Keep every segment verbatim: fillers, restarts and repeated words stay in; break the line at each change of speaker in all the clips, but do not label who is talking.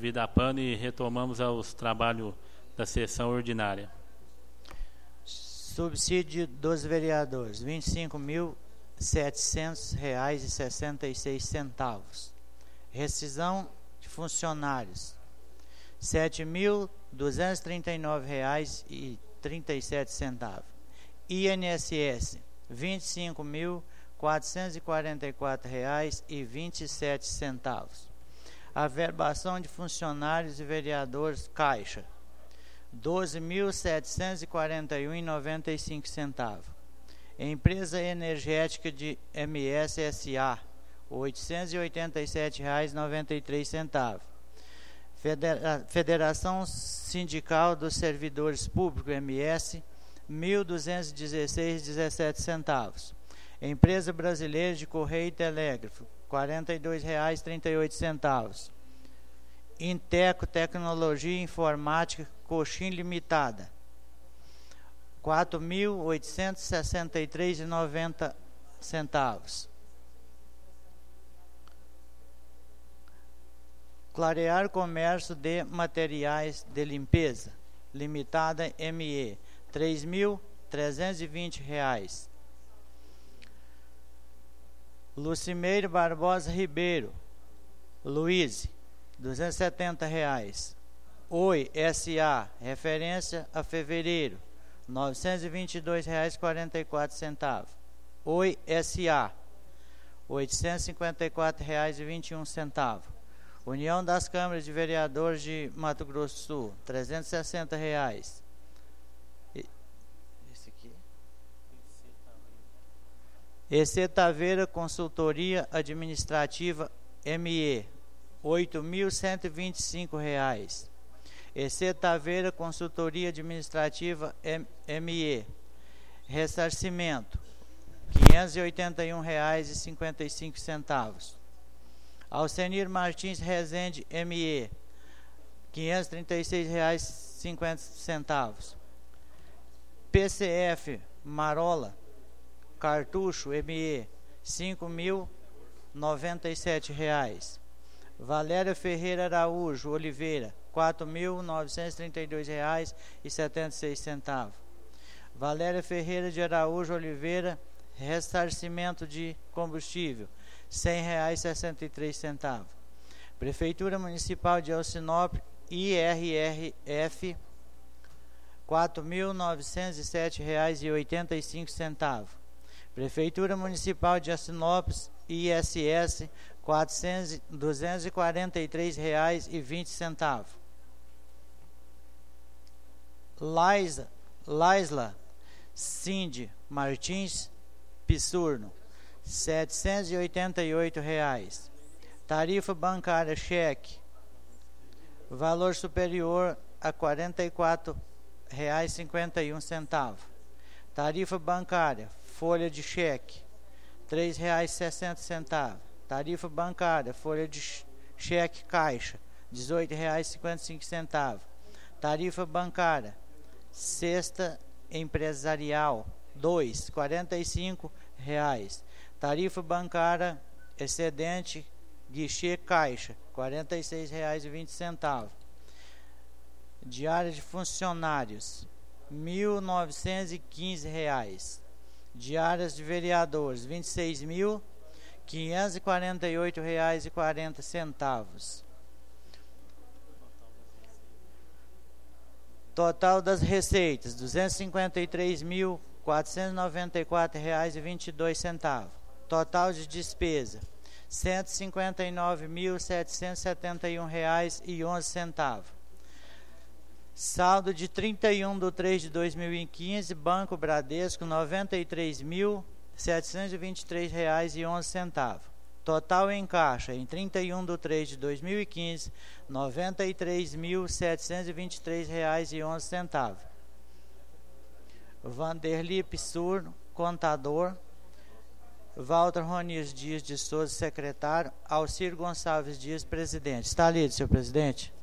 devido à pane, retomamos os trabalhos da sessão ordinária.
Subsídio dos vereadores, vinte e cinco mil setecentos reais e sessenta e seis centavos. Rescisão de funcionários, sete mil duzentos e trinta e nove reais e trinta e sete centavos. I N S S, vinte e cinco mil quatrocentos e quarenta e quatro reais e vinte e sete centavos. Averbação de funcionários e vereadores, Caixa, doze mil setecentos e quarenta e um reais e noventa e cinco centavos. Empresa Energética de M S S A, oitocentos e oitenta e sete reais e noventa e três centavos. Federa- Federação Sindical dos Servidores Públicos, M S, mil duzentos e dezesseis reais e dezessete centavos. Empresa Brasileira de Correio e Telégrafo, quarenta e dois reais e trinta e oito centavos. Inteco Tecnologia e Informática, Coxim Limitada, quatro mil oitocentos e sessenta e três reais e noventa centavos. Clarear Comércio de Materiais de Limpeza, Limitada M E, três mil trezentos e vinte reais. Lucimeiro Barbosa Ribeiro, Luiz, duzentos e setenta reais. Oi S A, referência a fevereiro, novecentos e vinte e dois reais e quarenta e quatro centavos. Oi S A, oitocentos e cinquenta e quatro reais e vinte e um centavos. União das Câmaras de Vereadores de Mato Grosso do Sul, trezentos e sessenta reais. Esse aqui. E C Taveira Consultoria Administrativa M E, oito mil cento e vinte e cinco reais. E C Taveira Consultoria Administrativa M E, ressarcimento, quinhentos e oitenta e um reais e cinquenta e cinco centavos. Alcenir Martins Rezende M E, quinhentos e trinta e seis reais e cinquenta centavos. P C F Marola Cartucho M E, cinco mil e noventa e sete reais. Valéria Ferreira Araújo Oliveira, quatro mil novecentos e trinta e dois reais e setenta e seis centavos. Valéria Ferreira de Araújo Oliveira, ressarcimento de combustível, cem reais e sessenta e três centavos. Prefeitura Municipal de Alcinópolis, I R R F, quatro mil novecentos e sete reais e oitenta e cinco centavos. Prefeitura Municipal de Alcinópolis, I S S, duzentos e quarenta e três reais e vinte centavos. Laisla, Laisla Cindy Martins Pissurno, setecentos e oitenta e oito reais. Tarifa bancária cheque, valor superior a quarenta e quatro reais e cinquenta e um centavos. Tarifa bancária folha de cheque, três reais e sessenta centavos. Tarifa bancária folha de cheque caixa, dezoito reais e cinquenta e cinco centavos. Tarifa bancária cesta empresarial, dois, quarenta e cinco reais. Tarifa bancária excedente guichê caixa, quarenta e seis reais e vinte centavos. Diária de funcionários, mil novecentos e quinze reais. Diárias de vereadores, vinte e seis mil quinhentos e quarenta e oito reais e quarenta centavos. Total das receitas, duzentos e cinquenta e três mil quatrocentos e noventa e quatro reais e vinte e dois centavos. Total de despesa, cento e cinquenta e nove mil setecentos e setenta e um reais e onze centavos. Saldo de trinta e um de três de dois mil e quinze, Banco Bradesco, noventa e três mil setecentos e vinte e três reais e onze centavos. Total em caixa, em trinta e um de três de dois mil e quinze, noventa e três mil setecentos e vinte e três reais e onze centavos. Vanderli Pissurno, contador. Walter Roniz Dias de Souza, secretário. Alcir Gonçalves Dias, presidente. Está lido, senhor presidente?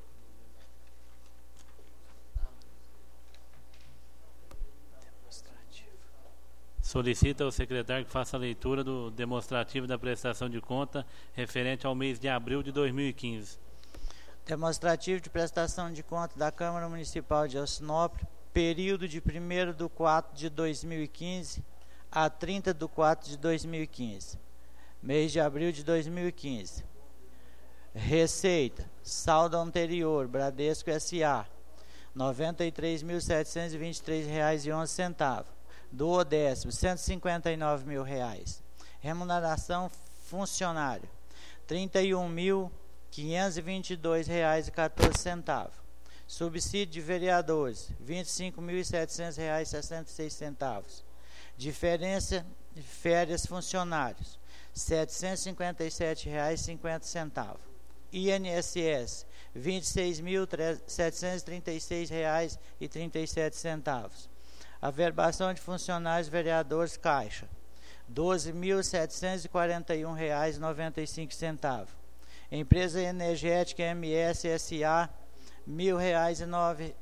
Solicita ao secretário que faça a leitura do demonstrativo da prestação de conta referente ao mês de abril de dois mil e quinze.
Demonstrativo de prestação de conta da Câmara Municipal de Alcinópolis, período de primeiro de quatro de dois mil e quinze a trinta de quatro de dois mil e quinze. Mês de abril de dois mil e quinze. Receita, saldo anterior, Bradesco S A, noventa e três mil setecentos e vinte e três reais e onze centavos. Duodécimo, cento e cinquenta e nove mil reais. Remuneração funcionário, trinta e um mil quinhentos e vinte e dois reais e quatorze centavos. Subsídio de vereadores, vinte e cinco mil e setecentos reais e sessenta e seis centavos. Diferença de férias funcionários, setecentos e cinquenta e sete reais e cinquenta centavos. I N S S, vinte e seis mil setecentos e trinta e seis reais e trinta e sete centavos. Averbação de funcionários vereadores Caixa, doze mil setecentos e quarenta e um reais e noventa e cinco centavos. Empresa Energética M S S A, mil reais e nove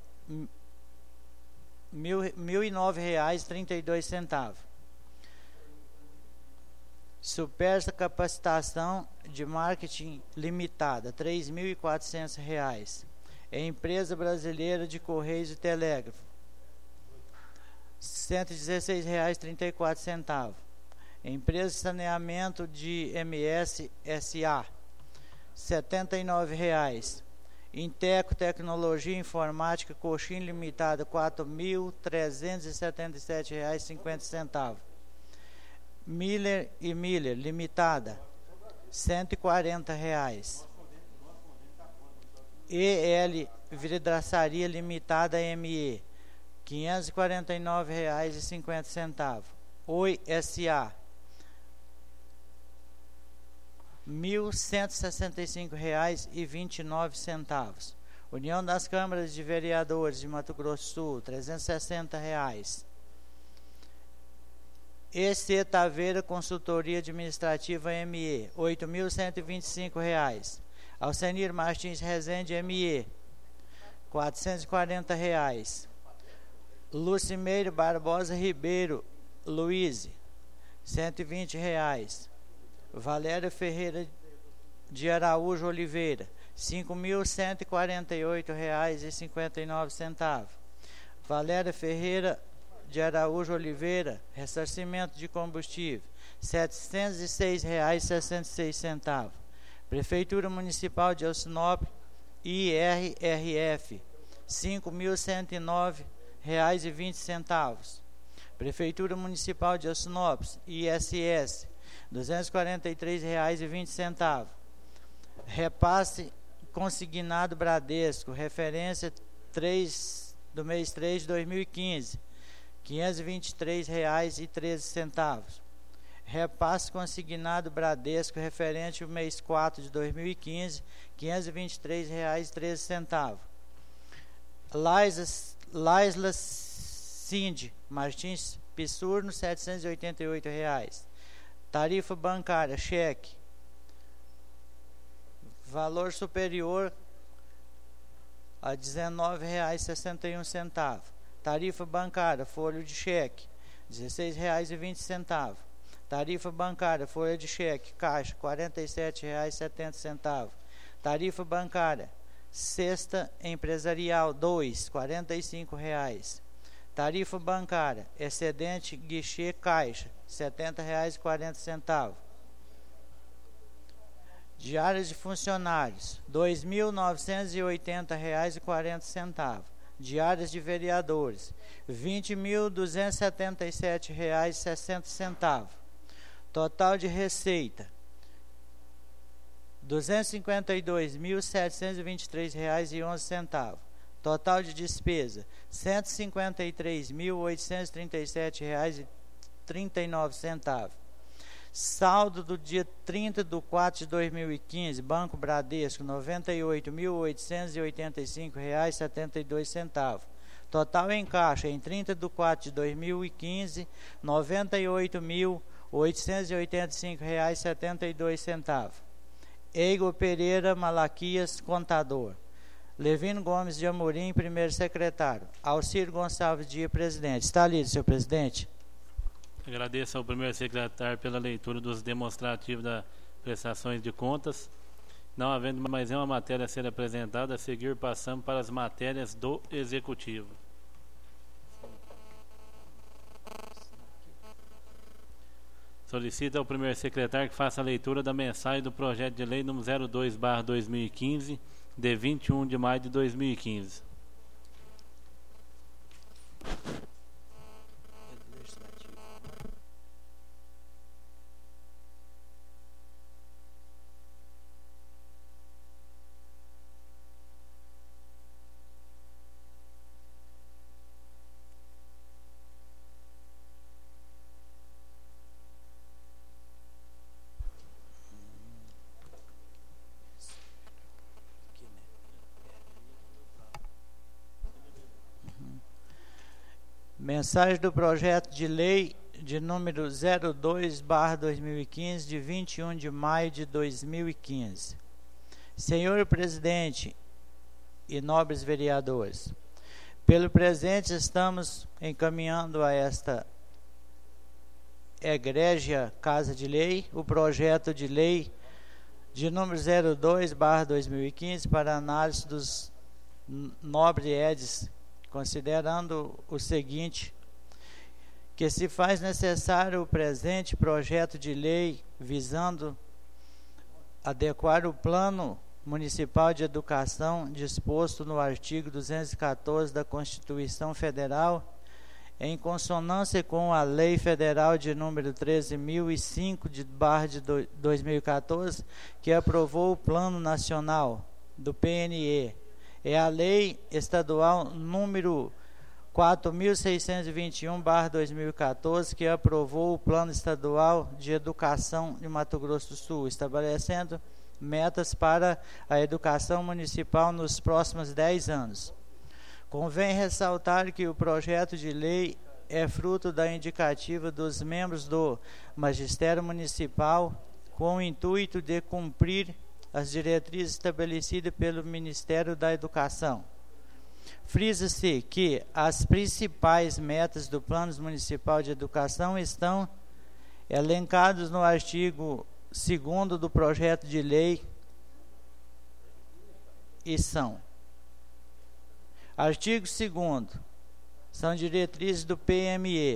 mil, mil e nove reais e trinta e dois centavos. Supersa Capacitação de Marketing Limitada, três mil e quatrocentos reais. Empresa Brasileira de Correios e Telégrafo, cento e dezesseis reais e trinta e quatro centavos. Empresa de Saneamento de M S S A, setenta e nove reais. Inteco Tecnologia Informática Coxim Limitada, quatro mil trezentos e setenta e sete reais e cinquenta centavos. Miller e Miller Limitada, cento e quarenta reais. E L Vidraçaria Limitada M E, quinhentos e quarenta e nove reais e cinquenta centavos. Oi S A, mil cento e sessenta e cinco reais e vinte e nove centavos. União das Câmaras de Vereadores de Mato Grosso do Sul, trezentos e sessenta reais. E C Taveira Consultoria Administrativa M E, oito mil cento e vinte e cinco reais. Alcenir Martins Rezende M E, quatrocentos e quarenta reais. Lucimeiro Barbosa Ribeiro Luiz, cento e vinte reais. Valéria Ferreira de Araújo Oliveira, cinco mil cento e quarenta e oito reais e cinquenta e nove centavos. Valéria Ferreira de Araújo Oliveira, ressarcimento de combustível, setecentos e seis reais e sessenta e seis centavos. Prefeitura Municipal de Alcinópolis, I R R F, cinco mil cento e nove reais e vinte centavos. Prefeitura Municipal de Alcinópolis, I S S, duzentos e quarenta e três reais e vinte centavos. Repasse consignado Bradesco, referência três do mês três de dois mil e quinze, quinhentos e vinte e três reais e treze centavos. Repasse consignado Bradesco, referente ao mês quatro de dois mil e quinze, quinhentos e vinte e três reais e treze centavos. Laisla Cindy Martins Pissurno, setecentos e oitenta e oito reais. Tarifa bancária, cheque, valor superior a dezenove reais e sessenta e um centavos. Tarifa bancária, folha de cheque, dezesseis reais e vinte centavos. Tarifa bancária, folha de cheque, caixa, quarenta e sete reais e setenta centavos. Tarifa bancária, cesta empresarial, dois, quarenta e cinco reais. Tarifa bancária, excedente guichê caixa, setenta reais e quarenta centavos. Diárias de funcionários, dois mil novecentos e oitenta reais e quarenta centavos. Diárias de vereadores, vinte mil duzentos e setenta e sete reais e sessenta centavos. Total de receita, duzentos e cinquenta e dois mil setecentos e vinte e três reais e onze centavos. Total de despesa, cento e cinquenta e três mil oitocentos e trinta e sete reais e trinta e nove centavos. Saldo do dia trinta de quatro de dois mil e quinze, Banco Bradesco, noventa e oito mil oitocentos e oitenta e cinco reais e setenta e dois centavos. Total em caixa, em trinta de quatro de dois mil e quinze, noventa e oito mil oitocentos e oitenta e cinco reais e setenta e dois centavos. Eigo Pereira Malaquias, contador. Levino Gomes de Amorim, primeiro secretário. Alcir Gonçalves Dia, presidente. Está lido, senhor presidente.
Agradeço ao primeiro secretário pela leitura dos demonstrativos das prestações de contas Não havendo mais nenhuma matéria a ser apresentada, a seguir passamos para as matérias do Executivo. Solicita ao primeiro secretário que faça a leitura da mensagem do projeto de lei número zero dois barra dois mil e quinze, de vinte e um de maio de dois mil e quinze.
Mensagem do projeto de lei de número zero dois barra dois mil e quinze, de vinte e um de maio de dois mil e quinze. Senhor presidente e nobres vereadores, pelo presente estamos encaminhando a esta egrégia Casa de Lei o projeto de lei de número zero dois barra dois mil e quinze para análise dos nobres edes, considerando o seguinte, que se faz necessário o presente projeto de lei visando adequar o plano municipal de educação disposto no artigo duzentos e quatorze da Constituição Federal, em consonância com a Lei Federal de número treze mil e cinco de barra de dois mil e quatorze, que aprovou o Plano Nacional do P N E. É a Lei Estadual número quatro mil seiscentos e vinte e um barra dois mil e quatorze, que aprovou o Plano Estadual de Educação de Mato Grosso do Sul, estabelecendo metas para a educação municipal nos próximos dez anos. Convém ressaltar que o projeto de lei é fruto da indicativa dos membros do Magistério Municipal com o intuito de cumprir as diretrizes estabelecidas pelo Ministério da Educação. Frisa-se que as principais metas do Plano Municipal de Educação estão elencadas no artigo segundo do projeto de lei e são: artigo segundo, são diretrizes do P M E.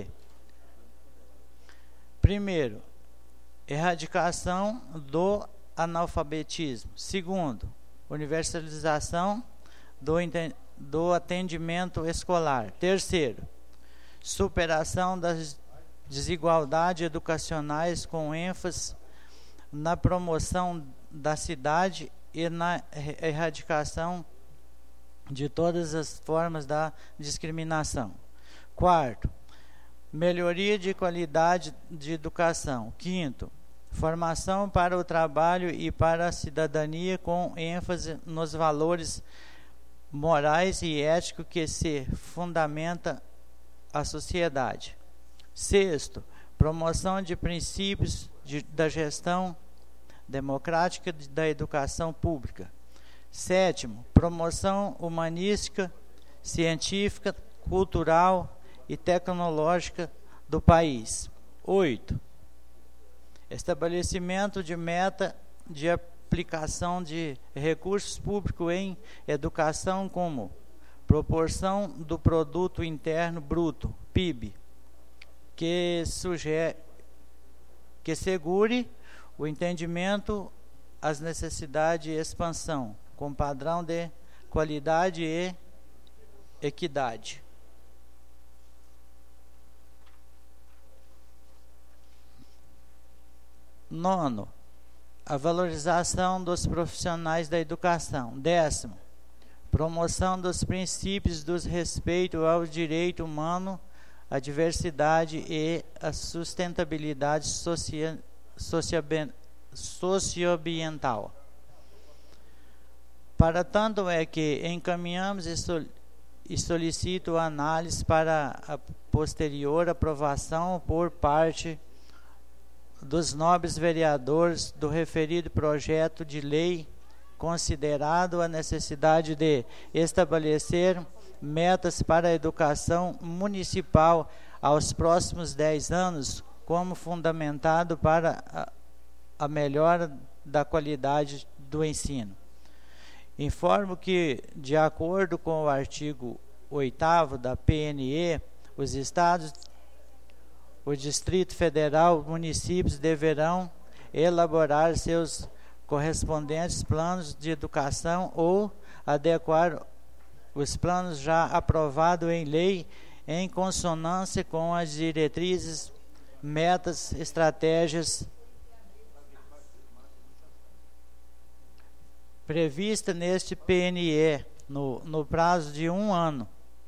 Primeiro, erradicação do analfabetismo. Segundo, universalização do, do atendimento escolar. Terceiro, superação das desigualdades educacionais com ênfase na promoção da cidade e na erradicação de todas as formas da discriminação. Quarto, melhoria de qualidade de educação. Quinto, formação para o trabalho e para a cidadania com ênfase nos valores morais e éticos que se fundamenta a sociedade. Sexto, promoção de princípios de, da gestão democrática de, da educação pública. Sétimo, promoção humanística, científica, cultural e tecnológica do país. Oito, estabelecimento de meta de aplicação de recursos públicos em educação como proporção do produto interno bruto, P I B, que, sugere, que segure o entendimento, as necessidades e expansão, com padrão de qualidade e equidade. Nono, a valorização dos profissionais da educação. Décimo, promoção dos princípios do respeito ao direito humano, à diversidade e à sustentabilidade socia, socioambiental. Para tanto é que encaminhamos e, sol, e solicito análise para a posterior aprovação por parte dos nobres vereadores do referido projeto de lei, considerado a necessidade de estabelecer metas para a educação municipal aos próximos dez anos, como fundamentado para a, a melhora da qualidade do ensino. Informo que, de acordo com o artigo oitavo da P N E, os estados, o Distrito Federal, municípios deverão elaborar seus correspondentes planos de educação ou adequar os planos já aprovados em lei em consonância com as diretrizes, metas, estratégias prevista neste P N E no, no prazo de um ano,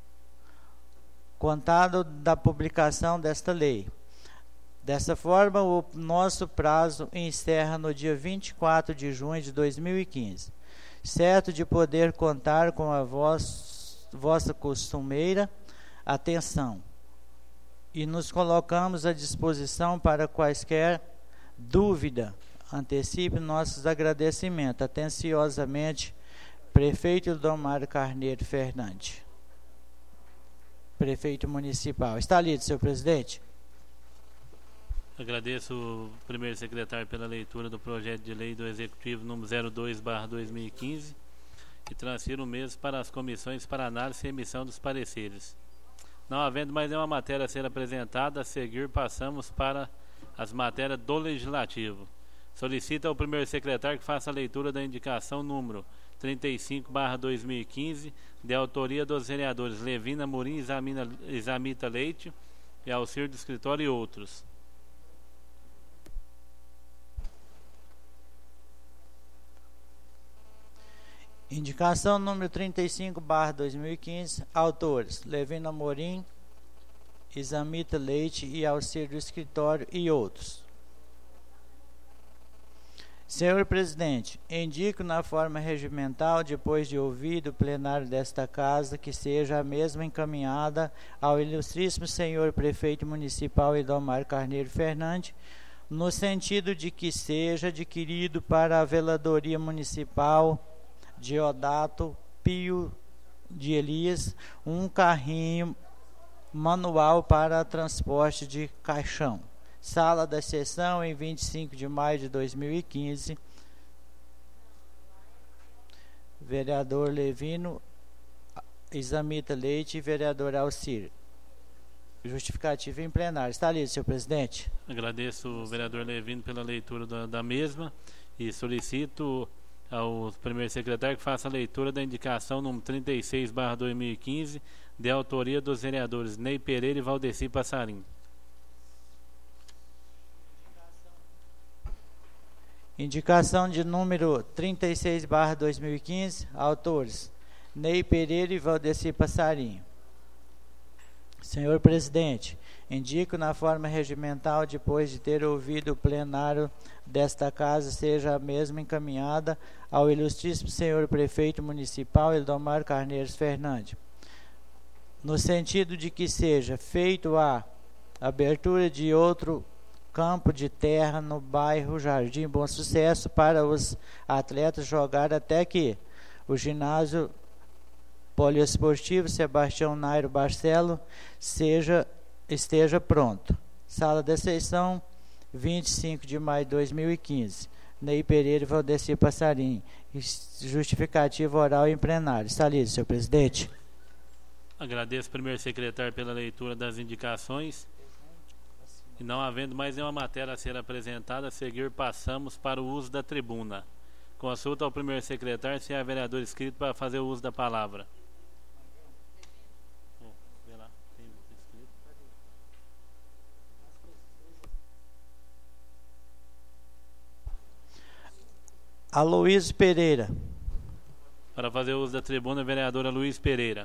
contado da publicação desta lei. Dessa forma, o nosso prazo encerra no dia vinte e quatro de junho de dois mil e quinze, certo de poder contar com a vos, vossa costumeira atenção, e nos colocamos à disposição para quaisquer dúvida. Antecipe nossos agradecimentos. Atenciosamente, Prefeito Ildomar Carneiro Fernandes, Prefeito Municipal. Está lido, senhor presidente.
Agradeço o primeiro secretário pela leitura do projeto de lei do Executivo número zero dois barra dois mil e quinze e transfiro o mesmo para as comissões para análise e emissão dos pareceres. Não havendo mais nenhuma matéria a ser apresentada, a seguir passamos para as matérias do Legislativo. Solicita ao primeiro secretário que faça a leitura da indicação número trinta e cinco barra dois mil e quinze, de autoria dos vereadores Levina Amorim, Isamina, Isamita Leite e auxílio do escritório e outros.
Indicação número trinta e cinco barra dois mil e quinze, autores Levina Amorim, Isamita Leite e auxílio do escritório e outros. Senhor presidente, indico na forma regimental, depois de ouvido o plenário desta casa, que seja a mesma encaminhada ao ilustríssimo senhor prefeito municipal Ildomar Carneiro Fernandes, no sentido de que seja adquirido para a veladoria municipal Deodato Pio de Elias um carrinho manual para transporte de caixão. Sala da sessão em vinte e cinco de maio de dois mil e quinze. Vereador Levino, Isamita Leite e vereador Alcir. Justificativa em plenário. Está lido, senhor presidente.
Agradeço o vereador Levino pela leitura da, da mesma e solicito ao primeiro secretário que faça a leitura da indicação número trinta e seis barra dois mil e quinze, de autoria dos vereadores Ney Pereira e Valdeci Passarim.
Indicação de número trinta e seis barra dois mil e quinze, autores Ney Pereira e Valdeci Passarinho. Senhor presidente, indico na forma regimental, depois de ter ouvido o plenário desta casa, seja a mesma encaminhada ao ilustríssimo senhor prefeito municipal Ildomar Carneiro Fernandes, no sentido de que seja feito a abertura de outro campo de terra no bairro Jardim Bom Sucesso para os atletas jogar até que o ginásio poliesportivo Sebastião Nairo Barcelo seja, esteja pronto. Sala da sessão, vinte e cinco de maio de dois mil e quinze. Ney Pereira e Valdeci Passarim. Justificativa oral em plenário. Está lido, senhor presidente.
Agradeço ao primeiro secretário pela leitura das indicações. E não havendo mais nenhuma matéria a ser apresentada, a seguir passamos para o uso da tribuna. Consulta ao primeiro secretário se há vereador inscrito para fazer o uso da palavra.
Aloysio Pereira.
Para fazer o uso da tribuna, vereadora Luiz Pereira.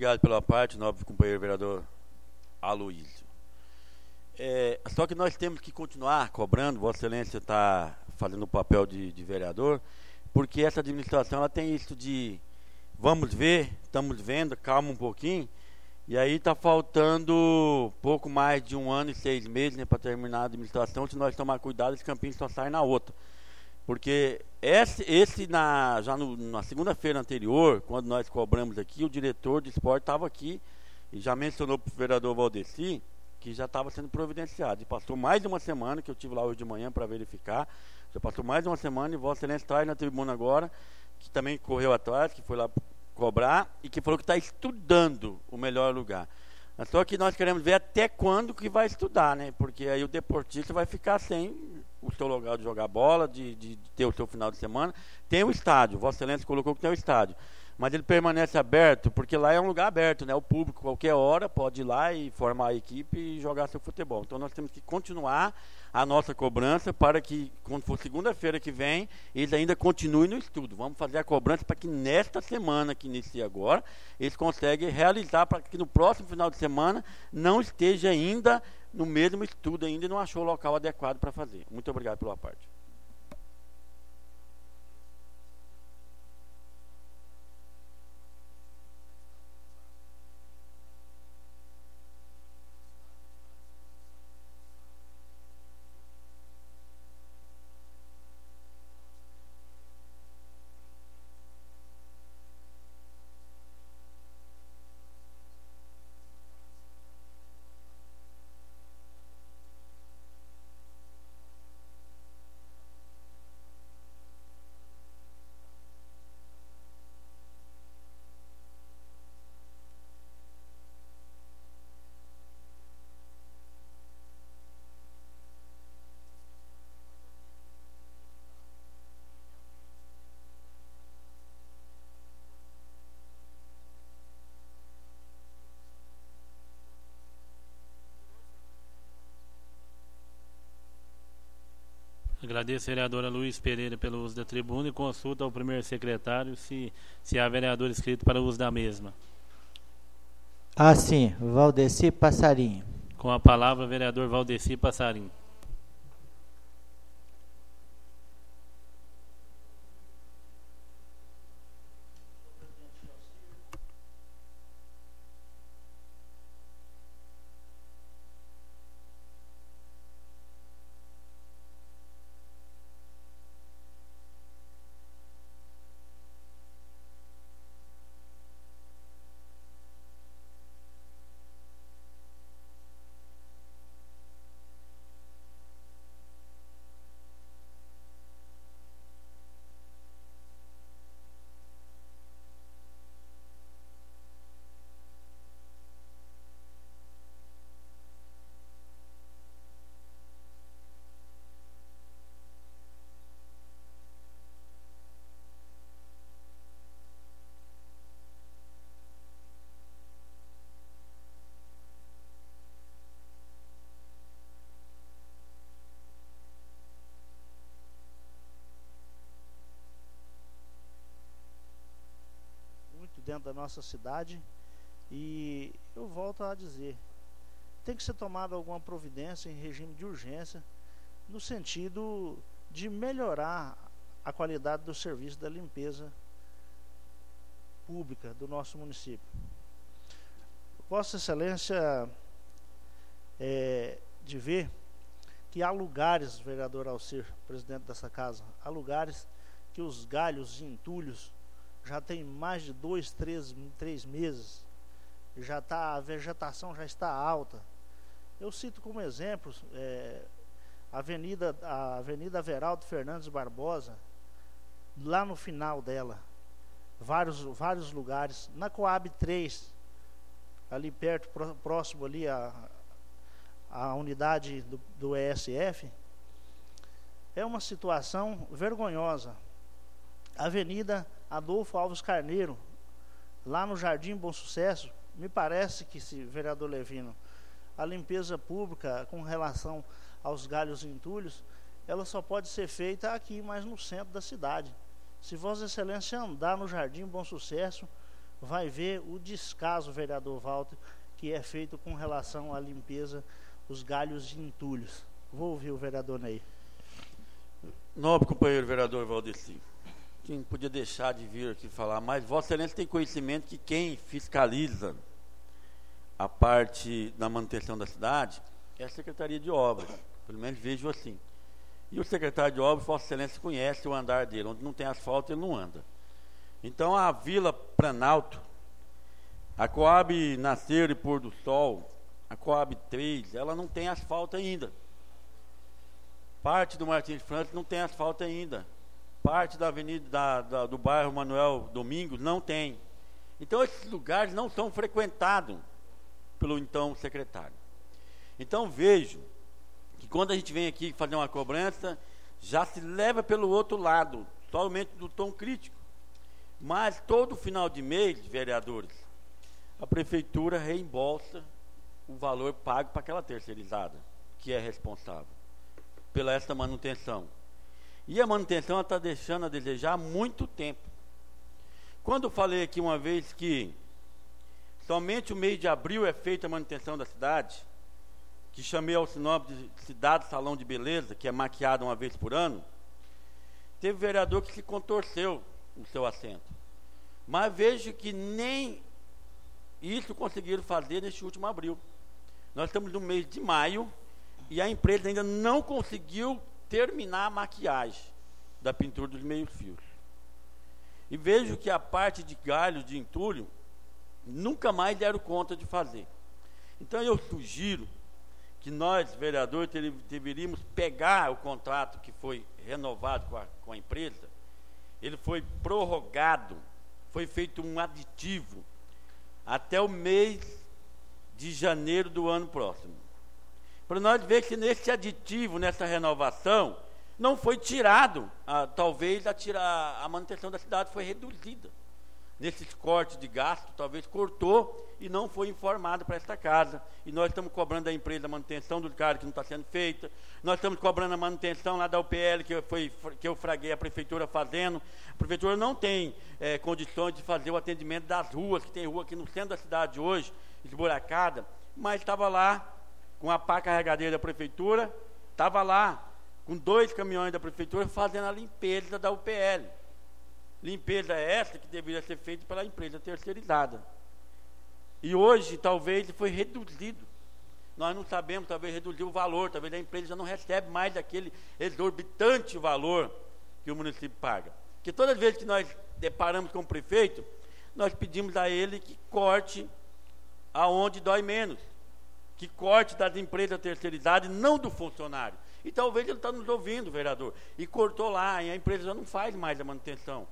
obrigado pela parte, nobre companheiro vereador Aloísio. É, só que nós temos que continuar cobrando, Vossa Excelência está fazendo o papel de, de vereador, porque essa administração ela tem isso de vamos ver, estamos vendo, calma um pouquinho, e aí está faltando pouco mais de um ano e seis meses, né, para terminar a administração. Se nós tomar cuidado, esse campinho só sai na outra. Porque esse, esse na, já no, na segunda-feira anterior, quando nós cobramos aqui, o diretor de esporte estava aqui e já mencionou para o vereador Valdeci que já estava sendo providenciado. E passou mais de uma semana, que eu estive lá hoje de manhã para verificar, já passou mais de uma semana e Vossa Excelência traz na tribuna agora, que também correu atrás, que foi lá cobrar e que falou que está estudando o melhor lugar. Só que nós queremos ver até quando que vai estudar, né? Porque aí o deportista vai ficar sem o seu lugar de jogar bola, de, de, de ter o seu final de semana. Tem o estádio, Vossa Excelência colocou que tem o estádio, mas ele permanece aberto, porque lá é um lugar aberto, né? O público, qualquer hora, pode ir lá e formar a equipe e jogar seu futebol. Então nós temos que continuar a nossa cobrança para que, quando for segunda-feira que vem, eles ainda continuem no estudo. Vamos fazer a cobrança para que nesta semana que inicia agora, eles conseguem realizar, para que no próximo final de semana não esteja ainda no mesmo estudo ainda e não achou o local adequado para fazer. Muito obrigado pela parte.
Agradeço, vereadora Luiz Pereira, pelo uso da tribuna e consulta ao primeiro secretário se, se há vereador inscrito para o uso da mesma.
Ah, sim. Valdeci Passarinho.
Com a palavra, vereador Valdeci Passarinho.
Dentro da nossa cidade, e eu volto a dizer, tem que ser tomada alguma providência em regime de urgência no sentido de melhorar a qualidade do serviço da limpeza pública do nosso município. Vossa Excelência é de ver que há lugares, vereador Alcir, presidente dessa casa, há lugares que os galhos e entulhos já tem mais de dois, três, três meses, já tá, a vegetação já está alta. Eu cito como exemplo é, a Avenida, a Avenida Veraldo Fernandes Barbosa, lá no final dela, vários, vários lugares, na Coab três, ali perto, próximo ali a, a unidade do, do E S F, é uma situação vergonhosa. Avenida Adolfo Alves Carneiro, lá no Jardim Bom Sucesso, me parece que, se vereador Levino, a limpeza pública com relação aos galhos e entulhos, ela só pode ser feita aqui, mais no centro da cidade. Se Vossa Excelência andar no Jardim Bom Sucesso, vai ver o descaso, vereador Walter, que é feito com relação à limpeza dos galhos de entulhos. Vou ouvir o vereador Ney.
Nobre companheiro vereador Valdeci, quem podia deixar de vir aqui falar, mas Vossa Excelência tem conhecimento que quem fiscaliza a parte da manutenção da cidade é a Secretaria de Obras, pelo menos vejo assim. E o secretário de Obras, Vossa Excelência conhece o andar dele, onde não tem asfalto ele não anda. Então a Vila Planalto, a Coab Nascer e Pôr do Sol, a Coab três, ela não tem asfalto ainda. Parte do Martins França não tem asfalto ainda. Parte da avenida da, da, do bairro Manuel Domingos não tem. Então esses lugares não são frequentados pelo então secretário. Então vejo que quando a gente vem aqui fazer uma cobrança, já se leva pelo outro lado, somente do tom crítico. Mas todo final de mês, vereadores, a prefeitura reembolsa o valor pago para aquela terceirizada, que é responsável pela esta manutenção. E a manutenção está deixando a desejar há muito tempo. Quando eu falei aqui uma vez que somente o mês de abril é feita a manutenção da cidade, que chamei ao sinopse de Cidade Salão de Beleza, que é maquiada uma vez por ano, teve vereador que se contorceu no seu assento. Mas vejo que nem isso conseguiram fazer neste último abril. Nós estamos no mês de maio e a empresa ainda não conseguiu terminar a maquiagem da pintura dos meios-fios. E vejo que a parte de galhos de entulho nunca mais deram conta de fazer. Então eu sugiro que nós, vereadores, deveríamos pegar o contrato que foi renovado com a, com a empresa. Ele foi prorrogado, foi feito um aditivo até o mês de janeiro do ano próximo. Para nós ver que nesse aditivo, nessa renovação, não foi tirado, a, talvez a, tira, a manutenção da cidade foi reduzida. Nesses cortes de gasto, talvez cortou e não foi informado para esta casa. E nós estamos cobrando da empresa a manutenção do carro que não está sendo feita. Nós estamos cobrando a manutenção lá da U P L, que, foi, que eu fraguei a prefeitura fazendo. A prefeitura não tem é, condições de fazer o atendimento das ruas, que tem rua aqui no centro da cidade hoje, esburacada, mas estava lá com a pá carregadeira da prefeitura, estava lá com dois caminhões da prefeitura fazendo a limpeza da U P L. Limpeza essa que deveria ser feita pela empresa terceirizada. E hoje, talvez, foi reduzido. Nós não sabemos, talvez reduziu o valor, talvez a empresa já não recebe mais aquele exorbitante valor que o município paga. Porque todas as vezes que nós deparamos com o prefeito, nós pedimos a ele que corte aonde dói menos, que corte das empresas terceirizadas e não do funcionário. E talvez ele está nos ouvindo, vereador, e cortou lá, e a empresa já não faz mais a manutenção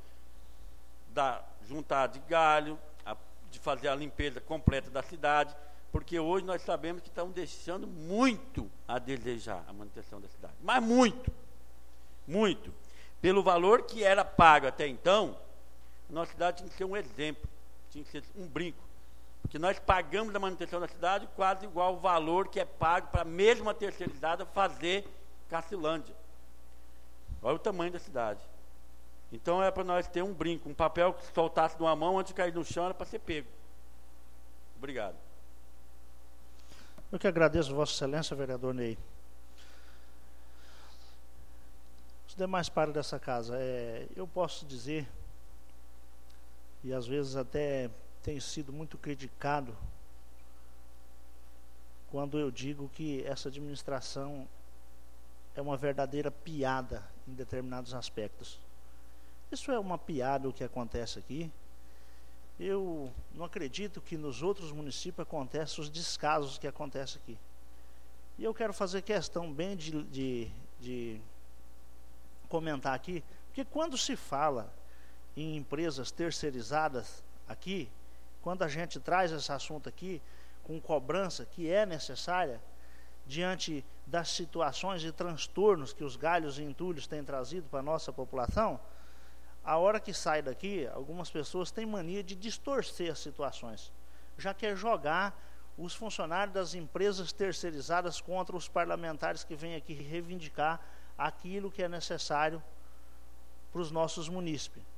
da juntar de galho, a, de fazer a limpeza completa da cidade, porque hoje nós sabemos que estão deixando muito a desejar a manutenção da cidade, mas muito, muito. Pelo valor que era pago até então, a nossa cidade tinha que ser um exemplo, tinha que ser um brinco, porque nós pagamos a manutenção da cidade quase igual ao valor que é pago para a mesma terceirizada fazer Cacilândia. Olha o tamanho da cidade. Então é para nós ter um brinco, um papel que se soltasse de uma mão antes de cair no chão era para ser pego. Obrigado.
Eu que agradeço Vossa Excelência, vereador Ney. Os demais pares dessa casa, é, eu posso dizer, e às vezes até tenho sido muito criticado, quando eu digo que essa administração é uma verdadeira piada em determinados aspectos. Isso é uma piada o que acontece aqui. Eu não acredito que nos outros municípios aconteçam os descasos que acontecem aqui. E eu quero fazer questão bem de, de, de comentar aqui, porque quando se fala em empresas terceirizadas aqui, quando a gente traz esse assunto aqui, com cobrança que é necessária, diante das situações e transtornos que os galhos e entulhos têm trazido para a nossa população, a hora que sai daqui, algumas pessoas têm mania de distorcer as situações. Já quer jogar os funcionários das empresas terceirizadas contra os parlamentares que vêm aqui reivindicar aquilo que é necessário para os nossos munícipes.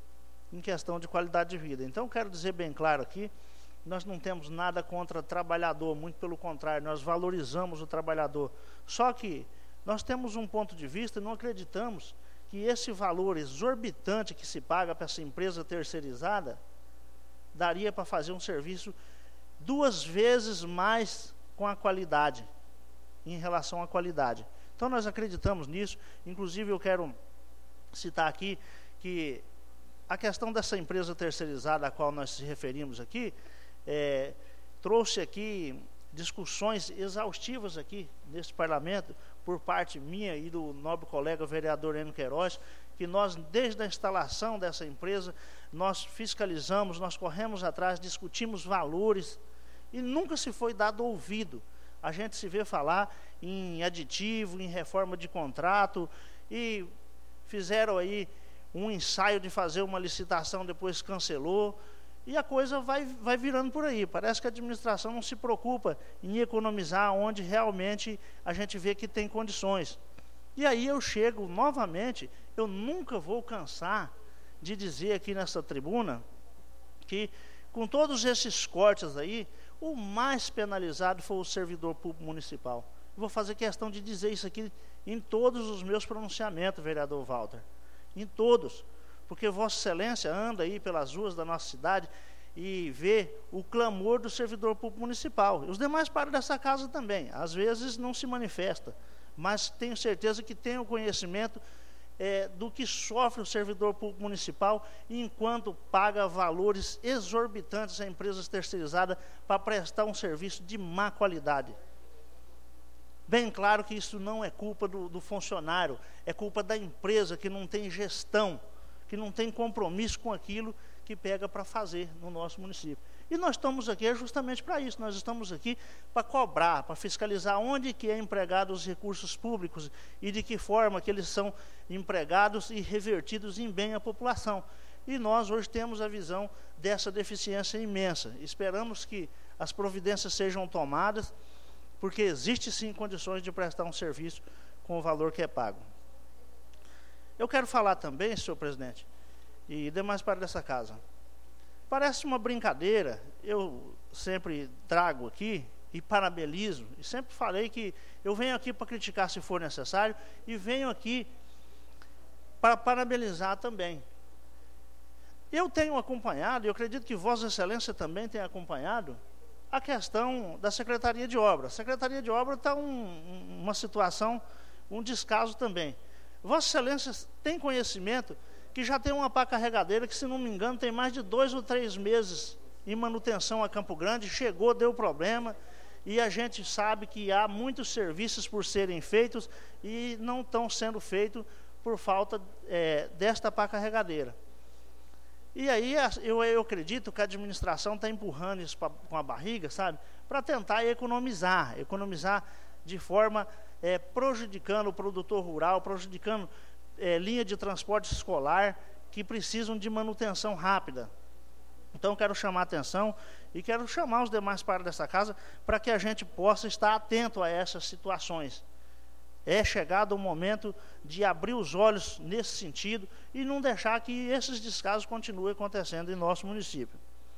em questão de qualidade de vida. Então, quero dizer bem claro aqui, nós não temos nada contra trabalhador, muito pelo contrário, nós valorizamos o trabalhador. Só que nós temos um ponto de vista e não acreditamos que esse valor exorbitante que se paga para essa empresa terceirizada daria para fazer um serviço duas vezes mais com a qualidade, em relação à qualidade. Então nós acreditamos nisso. Inclusive eu quero citar aqui que a questão dessa empresa terceirizada a qual nós nos referimos aqui, é, trouxe aqui discussões exaustivas aqui nesse parlamento, por parte minha e do nobre colega vereador Enio Queiroz, que nós, desde a instalação dessa empresa, nós fiscalizamos, nós corremos atrás, discutimos valores, e nunca se foi dado ouvido. A gente se vê falar em aditivo, em reforma de contrato, e fizeram aí um ensaio de fazer uma licitação, depois cancelou, e a coisa vai, vai virando por aí. Parece que a administração não se preocupa em economizar onde realmente a gente vê que tem condições. E aí eu chego novamente, eu nunca vou cansar de dizer aqui nessa tribuna que, com todos esses cortes aí, o mais penalizado foi o servidor público municipal. Vou fazer questão de dizer isso aqui em todos os meus pronunciamentos, vereador Walter. Em todos. Porque Vossa Excelência anda aí pelas ruas da nossa cidade e vê o clamor do servidor público municipal. Os demais param dessa casa também. Às vezes não se manifesta, mas tenho certeza que tem o conhecimento é, do que sofre o servidor público municipal enquanto paga valores exorbitantes a empresas terceirizadas para prestar um serviço de má qualidade. Bem claro que isso não é culpa do, do funcionário, é culpa da empresa que não tem gestão, que não tem compromisso com aquilo que pega para fazer no nosso município. E nós estamos aqui justamente para isso, nós estamos aqui para cobrar, para fiscalizar onde que é empregado os recursos públicos e de que forma que eles são empregados e revertidos em bem à população. E nós hoje temos a visão dessa deficiência imensa. Esperamos que as providências sejam tomadas, porque existe sim condições de prestar um serviço com o valor que é pago. Eu quero falar também, senhor presidente, e demais para dessa casa. Parece uma brincadeira, eu sempre trago aqui e parabenizo, e sempre falei que eu venho aqui para criticar se for necessário, e venho aqui para parabenizar também. Eu tenho acompanhado, e eu acredito que Vossa Excelência também tem acompanhado, a questão da Secretaria de Obra. A Secretaria de Obra está um, uma situação, um descaso também. Vossa Excelência tem conhecimento que já tem uma pá carregadeira que, se não me engano, tem mais de dois ou três meses em manutenção a Campo Grande, chegou, deu problema, e a gente sabe que há muitos serviços por serem feitos e não estão sendo feitos por falta é, desta pá carregadeira. E aí eu, eu acredito que a administração está empurrando isso pra, com a barriga, sabe? Para tentar economizar, economizar de forma é, prejudicando o produtor rural, prejudicando é, linha de transporte escolar que precisam de manutenção rápida. Então quero chamar a atenção e quero chamar os demais para dessa casa para que a gente possa estar atento a essas situações. É chegado o momento de abrir os olhos nesse sentido e não deixar que esses descasos continuem acontecendo em nosso município.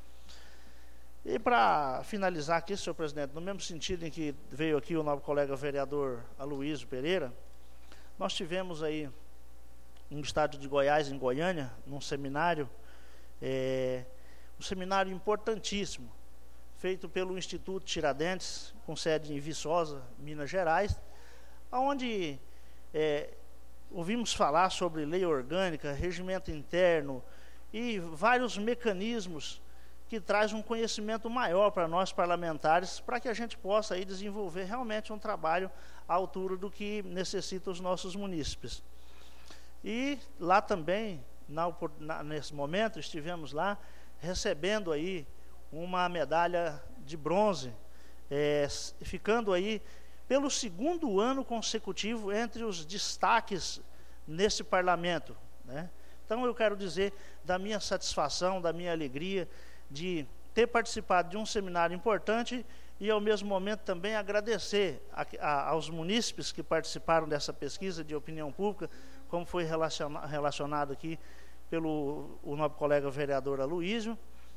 E para finalizar aqui, senhor presidente, no mesmo sentido em que veio aqui o novo colega vereador Aloysio Pereira, nós tivemos aí no estado de Goiás, em Goiânia, num seminário, é, um seminário importantíssimo, feito pelo Instituto Tiradentes, com sede em Viçosa, Minas Gerais, onde é, ouvimos falar sobre lei orgânica, regimento interno e vários mecanismos que trazem um conhecimento maior para nós parlamentares, para que a gente possa aí desenvolver realmente um trabalho à altura do que necessitam os nossos munícipes. E lá também, na, na, nesse momento, estivemos lá recebendo aí uma medalha de bronze, é, ficando aí pelo segundo ano consecutivo entre os destaques nesse parlamento, né? Então eu quero dizer da minha satisfação, da minha alegria de ter participado de um seminário importante e ao mesmo momento também agradecer a, a, aos munícipes que participaram dessa pesquisa de opinião pública, como foi relaciona, relacionado aqui pelo o nobre colega vereador Aloísio,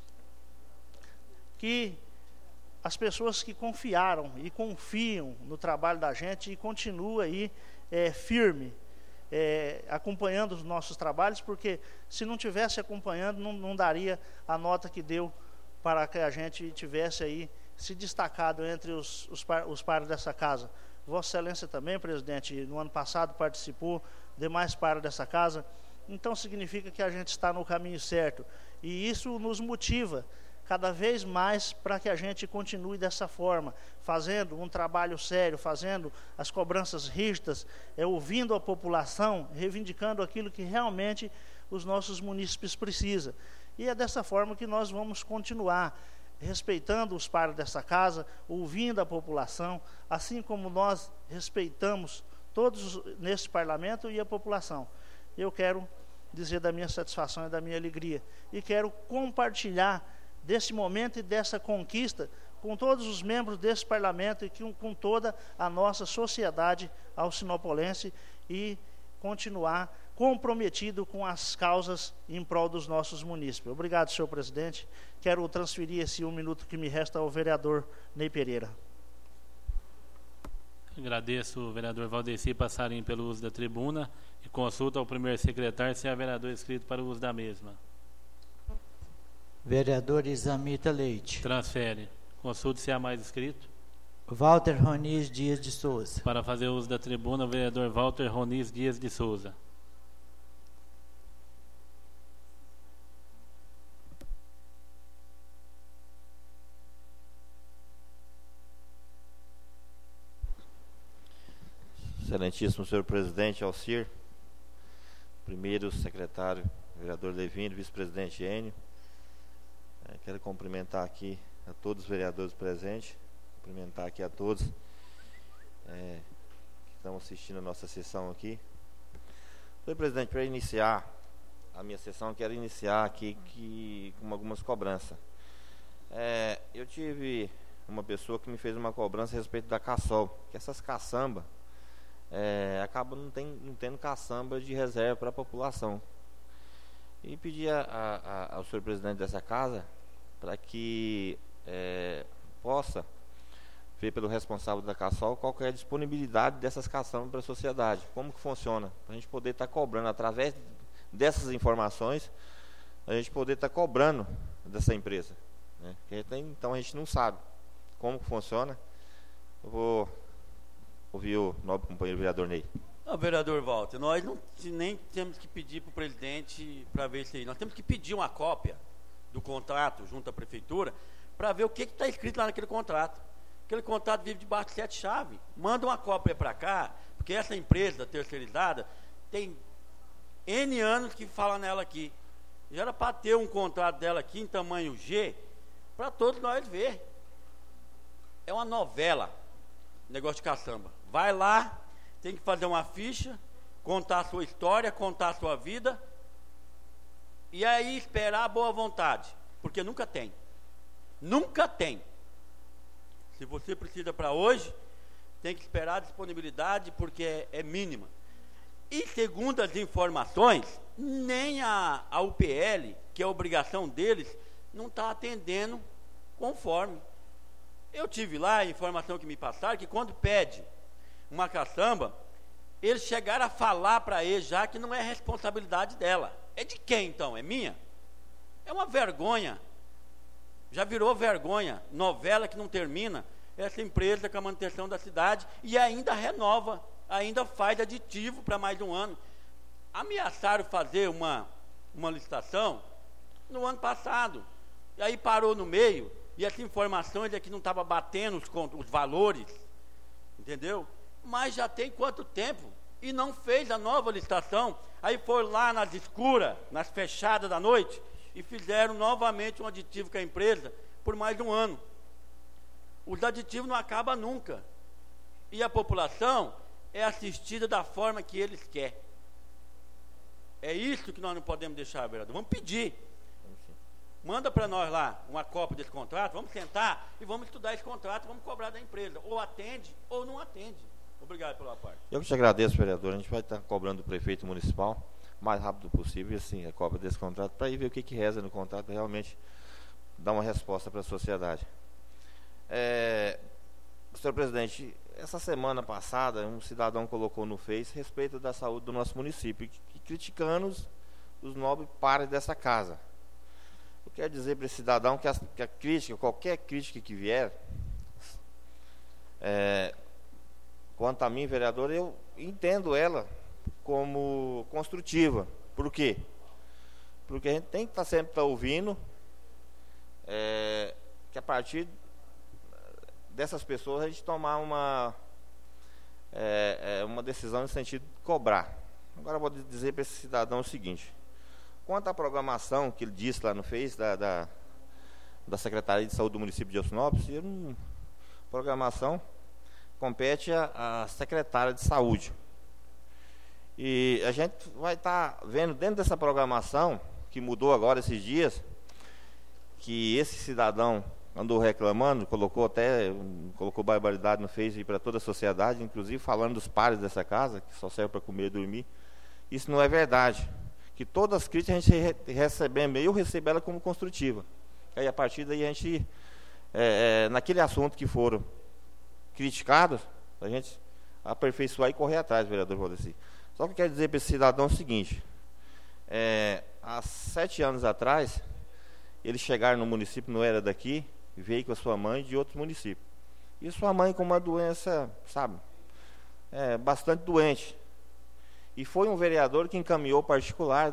que as pessoas que confiaram e confiam no trabalho da gente e continuam aí é, firme, é, acompanhando os nossos trabalhos, porque se não tivesse acompanhando, não, não daria a nota que deu para que a gente tivesse aí se destacado entre os, os, par, os pares dessa casa. Vossa Excelência também, presidente, no ano passado participou, demais pares dessa casa, então significa que a gente está no caminho certo, e isso nos motiva cada vez mais para que a gente continue dessa forma, fazendo um trabalho sério, fazendo as cobranças rígidas, é, ouvindo a população, reivindicando aquilo que realmente os nossos munícipes precisam. E é dessa forma que nós vamos continuar, respeitando os pares dessa casa, ouvindo a população, assim como nós respeitamos todos nesse parlamento e a população. Eu quero dizer da minha satisfação e da minha alegria, e quero compartilhar desse momento e dessa conquista com todos os membros desse parlamento e com, com toda a nossa sociedade alcinopolense, e continuar comprometido com as causas em prol dos nossos munícipes. Obrigado, senhor presidente. Quero transferir esse um minuto que me resta ao vereador Ney Pereira.
Agradeço o vereador Valdeci passarem pelo uso da tribuna e consulta ao primeiro secretário se há vereador inscrito para o uso da mesma.
Vereador Isamita Leite.
Transfere. Consulte se há mais inscrito.
Walter Roniz Dias de Souza.
Para fazer uso da tribuna, o vereador Walter Roniz Dias de Souza.
Excelentíssimo senhor presidente Alcir, primeiro secretário vereador Levino, vice-presidente Enio, é, quero cumprimentar aqui a todos os vereadores presentes, cumprimentar aqui a todos é, que estão assistindo a nossa sessão aqui. Senhor presidente, para iniciar a minha sessão, eu quero iniciar aqui que, com algumas cobranças. É, eu tive uma pessoa que me fez uma cobrança a respeito da caçol, que essas caçambas É, acaba não, tem, não tendo caçamba de reserva para a população. E pedi a, a, ao senhor presidente dessa casa para que é, possa ver pelo responsável da caçol qual que é a disponibilidade dessas caçambas para a sociedade, como que funciona, para a gente poder estar tá cobrando através dessas informações, a gente poder estar tá cobrando dessa empresa, né? Porque tem, então a gente não sabe como que funciona. Eu vou ouvir o nobre companheiro vereador Ney.
Não, vereador Walter, nós não nem temos que pedir para o presidente para ver isso aí. Nós temos que pedir uma cópia do contrato junto à prefeitura para ver o que está escrito lá naquele contrato. Aquele contrato vive debaixo de sete chaves. Manda uma cópia para cá, porque essa empresa terceirizada tem N anos que fala nela aqui. Já era para ter um contrato dela aqui em tamanho G, para todos nós ver. É uma novela, negócio de caçamba. Vai lá, tem que fazer uma ficha, contar a sua história, contar a sua vida, e aí esperar a boa vontade, porque nunca tem. Nunca tem. Se você precisa para hoje, tem que esperar a disponibilidade, porque é, é mínima. E segundo as informações, nem a, a U P L, que é a obrigação deles, não está atendendo conforme. Eu tive lá a informação que me passaram, que quando pede uma caçamba, eles chegaram a falar para eles já que não é responsabilidade dela. É de quem então? É minha? É uma vergonha. Já virou vergonha. Novela que não termina. Essa empresa com a manutenção da cidade e ainda renova, ainda faz aditivo para mais um ano. Ameaçaram fazer uma, uma licitação no ano passado. E aí parou no meio. E essa informação é que não estava batendo os, os valores, entendeu? Mas já tem quanto tempo? E não fez a nova licitação. Aí foi lá nas escuras, nas fechadas da noite, e fizeram novamente um aditivo com a empresa por mais um ano. Os aditivos não acabam nunca. E a população é assistida da forma que eles querem. É isso que nós não podemos deixar, vereador. Vamos pedir. Manda para nós lá uma cópia desse contrato, vamos sentar e vamos estudar esse contrato, vamos cobrar da empresa. Ou atende ou não atende. Obrigado pela parte.
Eu que te agradeço, vereador. A gente vai estar cobrando do prefeito municipal o mais rápido possível, assim, a cópia desse contrato, para ir ver o que, que reza no contrato, para realmente dar uma resposta para a sociedade. É, senhor presidente, essa semana passada, um cidadão colocou no Face a respeito da saúde do nosso município, e criticando os, os nobres pares dessa casa. Eu quero dizer para esse cidadão que a, que a crítica, qualquer crítica que vier, é, quanto a mim, vereador, eu entendo ela como construtiva. Por quê? Porque a gente tem que estar sempre tá ouvindo é, que a partir dessas pessoas a gente tomar uma, é, é, uma decisão no sentido de cobrar. Agora eu vou dizer para esse cidadão o seguinte: quanto à programação que ele disse lá no Face da, da, da Secretaria de Saúde do município de Alcinópolis, eu não, programação compete a, a secretária de saúde. E a gente vai estar tá vendo dentro dessa programação, que mudou agora esses dias, que esse cidadão andou reclamando, colocou até, colocou barbaridade no Face para toda a sociedade, inclusive falando dos pares dessa casa, que só serve para comer e dormir. Isso não é verdade. Que todas as críticas a gente recebe, eu recebo ela como construtiva. Aí a partir daí a gente, é, é, naquele assunto que foram criticados, a gente aperfeiçoar e correr atrás, vereador Valdeci. Só que eu quero dizer para esse cidadão o seguinte: é, há sete anos atrás, eles chegaram no município, não era daqui, veio com a sua mãe de outro município. E sua mãe com uma doença, sabe, é, bastante doente. E foi um vereador que encaminhou particular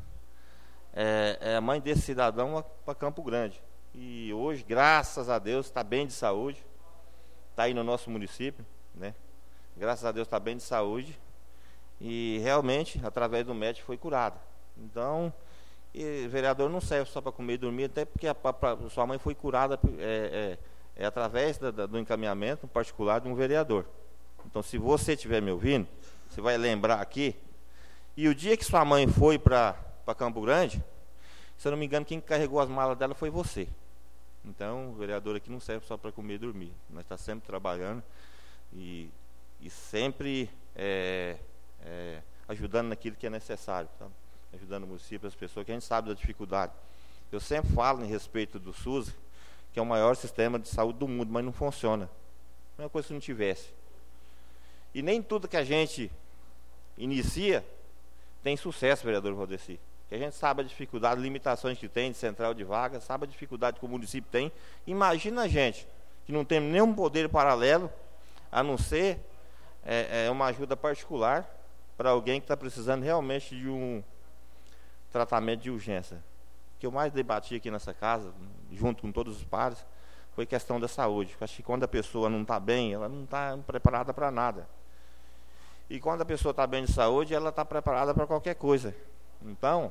é, é, a mãe desse cidadão para Campo Grande. E hoje, graças a Deus, está bem de saúde. Está aí no nosso município, né? Graças a Deus está bem de saúde. E realmente, através do médico, foi curada. Então, e, vereador não serve só para comer e dormir, até porque a, a, a sua mãe foi curada é, é, é através da, da, do encaminhamento particular de um vereador. Então, se você estiver me ouvindo, você vai lembrar aqui. E o dia que sua mãe foi para Campo Grande, se eu não me engano, quem carregou as malas dela foi você. Então, o vereador aqui não serve só para comer e dormir. Nós estamos sempre trabalhando e, e sempre é, é, ajudando naquilo que é necessário, sabe? Ajudando o município, as pessoas, que a gente sabe da dificuldade. Eu sempre falo em respeito do SUS, que é o maior sistema de saúde do mundo, mas não funciona. Não é uma coisa que não tivesse. E nem tudo que a gente inicia tem sucesso, vereador Valdeci. Que a gente sabe a dificuldade, limitações que tem de central de vagas, sabe a dificuldade que o município tem. Imagina a gente, que não tem nenhum poder paralelo, a não ser é, é, uma ajuda particular para alguém que está precisando realmente de um tratamento de urgência. O que eu mais debati aqui nessa casa, junto com todos os pares, foi questão da saúde. Eu acho que quando a pessoa não está bem, ela não está preparada para nada. E quando a pessoa está bem de saúde, ela está preparada para qualquer coisa. Então,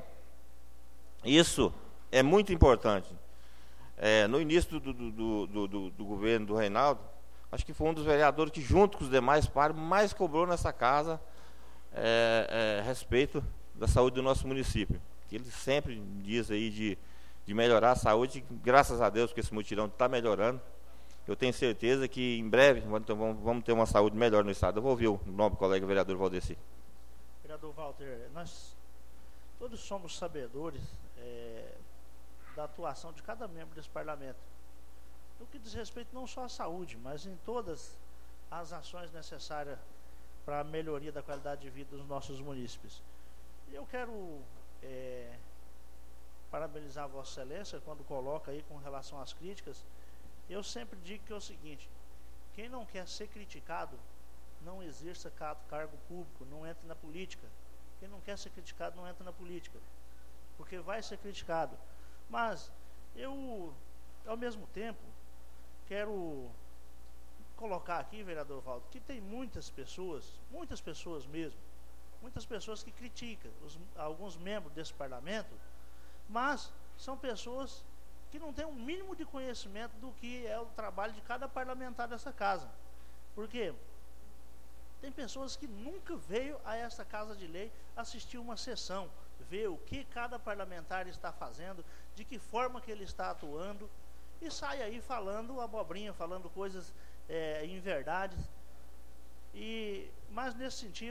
isso é muito importante. É, no início do, do, do, do, do, do governo do Reinaldo, acho que foi um dos vereadores que, junto com os demais pares, mais cobrou nessa casa é, é, a respeito da saúde do nosso município. Que ele sempre diz aí de, de melhorar a saúde, e, graças a Deus que esse mutirão está melhorando. Eu tenho certeza que em breve vamos, vamos ter uma saúde melhor no estado. Eu vou ouvir o nobre colega vereador Valdeci.
Vereador Walter, nós todos somos sabedores é, da atuação de cada membro desse parlamento, no que diz respeito não só à saúde, mas em todas as ações necessárias para a melhoria da qualidade de vida dos nossos munícipes. E eu quero é, parabenizar a Vossa Excelência quando coloca aí com relação às críticas. Eu sempre digo que é o seguinte: quem não quer ser criticado, não exerça cargo público, não entre na política. Quem não quer ser criticado, não entra na política, porque vai ser criticado. Mas eu, ao mesmo tempo, quero colocar aqui, vereador Valdo, que tem muitas pessoas, muitas pessoas mesmo, muitas pessoas que criticam os, alguns membros desse parlamento, mas são pessoas que não têm um mínimo de conhecimento do que é o trabalho de cada parlamentar dessa casa. Por quê? Tem pessoas que nunca veio a essa casa de lei assistir uma sessão, ver o que cada parlamentar está fazendo, de que forma que ele está atuando, e sai aí falando abobrinha, falando coisas é, inverdades. E, mas nesse sentido,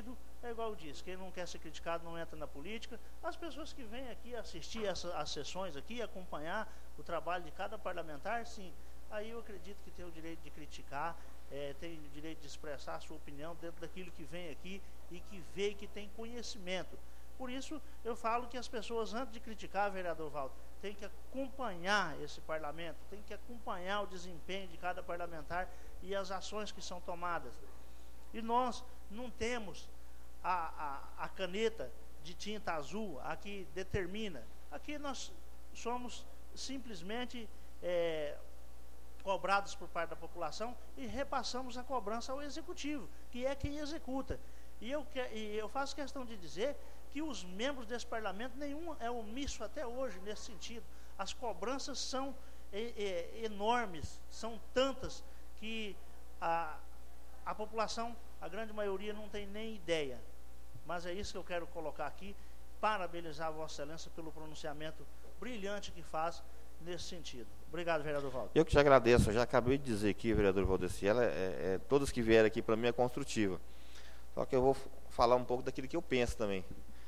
é igual eu disse, quem não quer ser criticado não entra na política. As pessoas que vêm aqui assistir essa, as sessões aqui, acompanhar o trabalho de cada parlamentar, sim, aí eu acredito que tem o direito de criticar, é, tem o direito de expressar a sua opinião dentro daquilo que vem aqui e que vê que tem conhecimento. Por isso, eu falo que as pessoas, antes de criticar, vereador Walter, tem que acompanhar esse parlamento, tem que acompanhar o desempenho de cada parlamentar e as ações que são tomadas. E nós não temos a, a, a caneta de tinta azul, a que determina. Aqui nós somos simplesmente é, cobrados por parte da população e repassamos a cobrança ao executivo, que é quem executa. E eu, que, e eu faço questão de dizer que os membros desse parlamento, nenhum é omisso até hoje nesse sentido. As cobranças são é, é, enormes, são tantas que a, a população, a grande maioria, não tem nem ideia. Mas é isso que eu quero colocar aqui, parabenizar a Vossa Excelência pelo pronunciamento brilhante que faz nesse sentido. Obrigado, vereador Walter.
Eu que te agradeço, eu já acabei de dizer aqui, vereador Valdeci, ela é, é, todos que vieram aqui para mim é construtiva. Só que eu vou falar um pouco daquilo que eu penso também,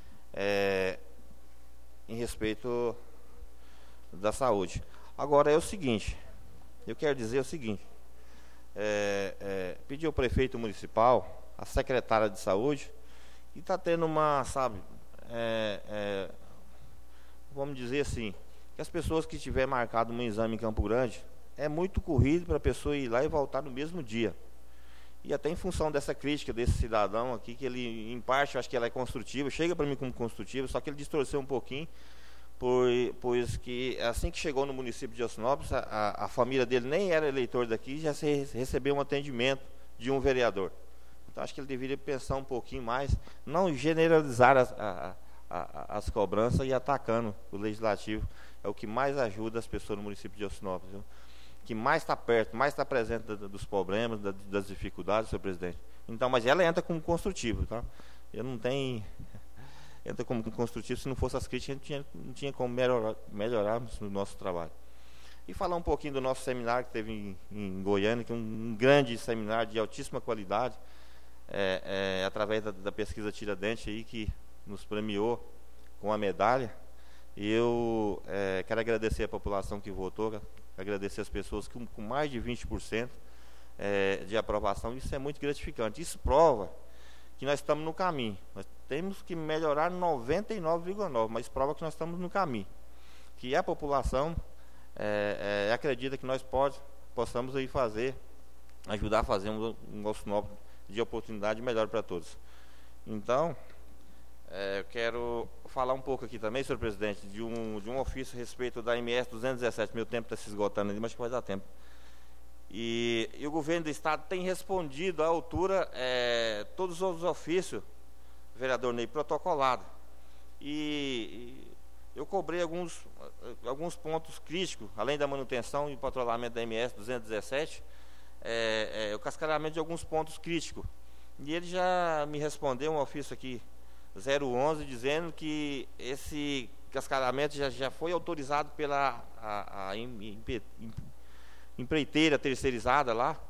é, em respeito da saúde. Agora é o seguinte, eu quero dizer o seguinte, é, é, pedir ao prefeito municipal, a secretária de saúde, e está tendo uma, sabe, é, é, vamos dizer assim, que as pessoas que tiver marcado um exame em Campo Grande, é muito corrido para a pessoa ir lá e voltar no mesmo dia. E até em função dessa crítica desse cidadão aqui, que ele, em parte, eu acho que ela é construtiva, chega para mim como construtiva, só que ele distorceu um pouquinho, pois, pois que assim que chegou no município de Alcinópolis, a, a família dele nem era eleitor daqui, já se recebeu um atendimento de um vereador. Então acho que ele deveria pensar um pouquinho mais, não generalizar as, a, a, as cobranças e atacando o legislativo. É o que mais ajuda as pessoas no município de Alcinópolis, viu? Que mais está perto, mais está presente da, dos problemas, da, das dificuldades, senhor presidente. Então, mas ela entra como construtivo, tá? Eu não tenho... Entra como construtivo, se não fosse as críticas, a gente tinha, não tinha como melhorar, melhorarmos no nosso trabalho. E falar um pouquinho do nosso seminário que teve em, em Goiânia, que é um, um grande seminário de altíssima qualidade, é, é, através da, da pesquisa Tiradentes aí, que nos premiou com a medalha. E eu é, quero agradecer a população que votou, agradecer as pessoas com, com mais de vinte por cento é, de aprovação. Isso é muito gratificante. Isso prova que nós estamos no caminho. Nós temos que melhorar noventa e nove vírgula nove por cento, mas prova que nós estamos no caminho. Que a população é, é, acredita que nós pode, possamos aí fazer, ajudar a fazer um, um nosso novo de oportunidade melhor para todos. Então, é, eu quero falar um pouco aqui também, senhor presidente, de um, de um ofício a respeito da M S duzentos e dezessete. Meu tempo está se esgotando ali, mas acho que vai dar tempo. E, e o governo do estado tem respondido à altura é, todos os ofícios, vereador Ney, protocolado. E, e eu cobrei alguns, alguns pontos críticos, além da manutenção e patrulhamento da M S duzentos e dezessete, é, é, o cascaramento de alguns pontos críticos. E ele já me respondeu um ofício aqui, zero onze, dizendo que esse cascaramento já, já foi autorizado pela a, a, a, empreiteira terceirizada lá,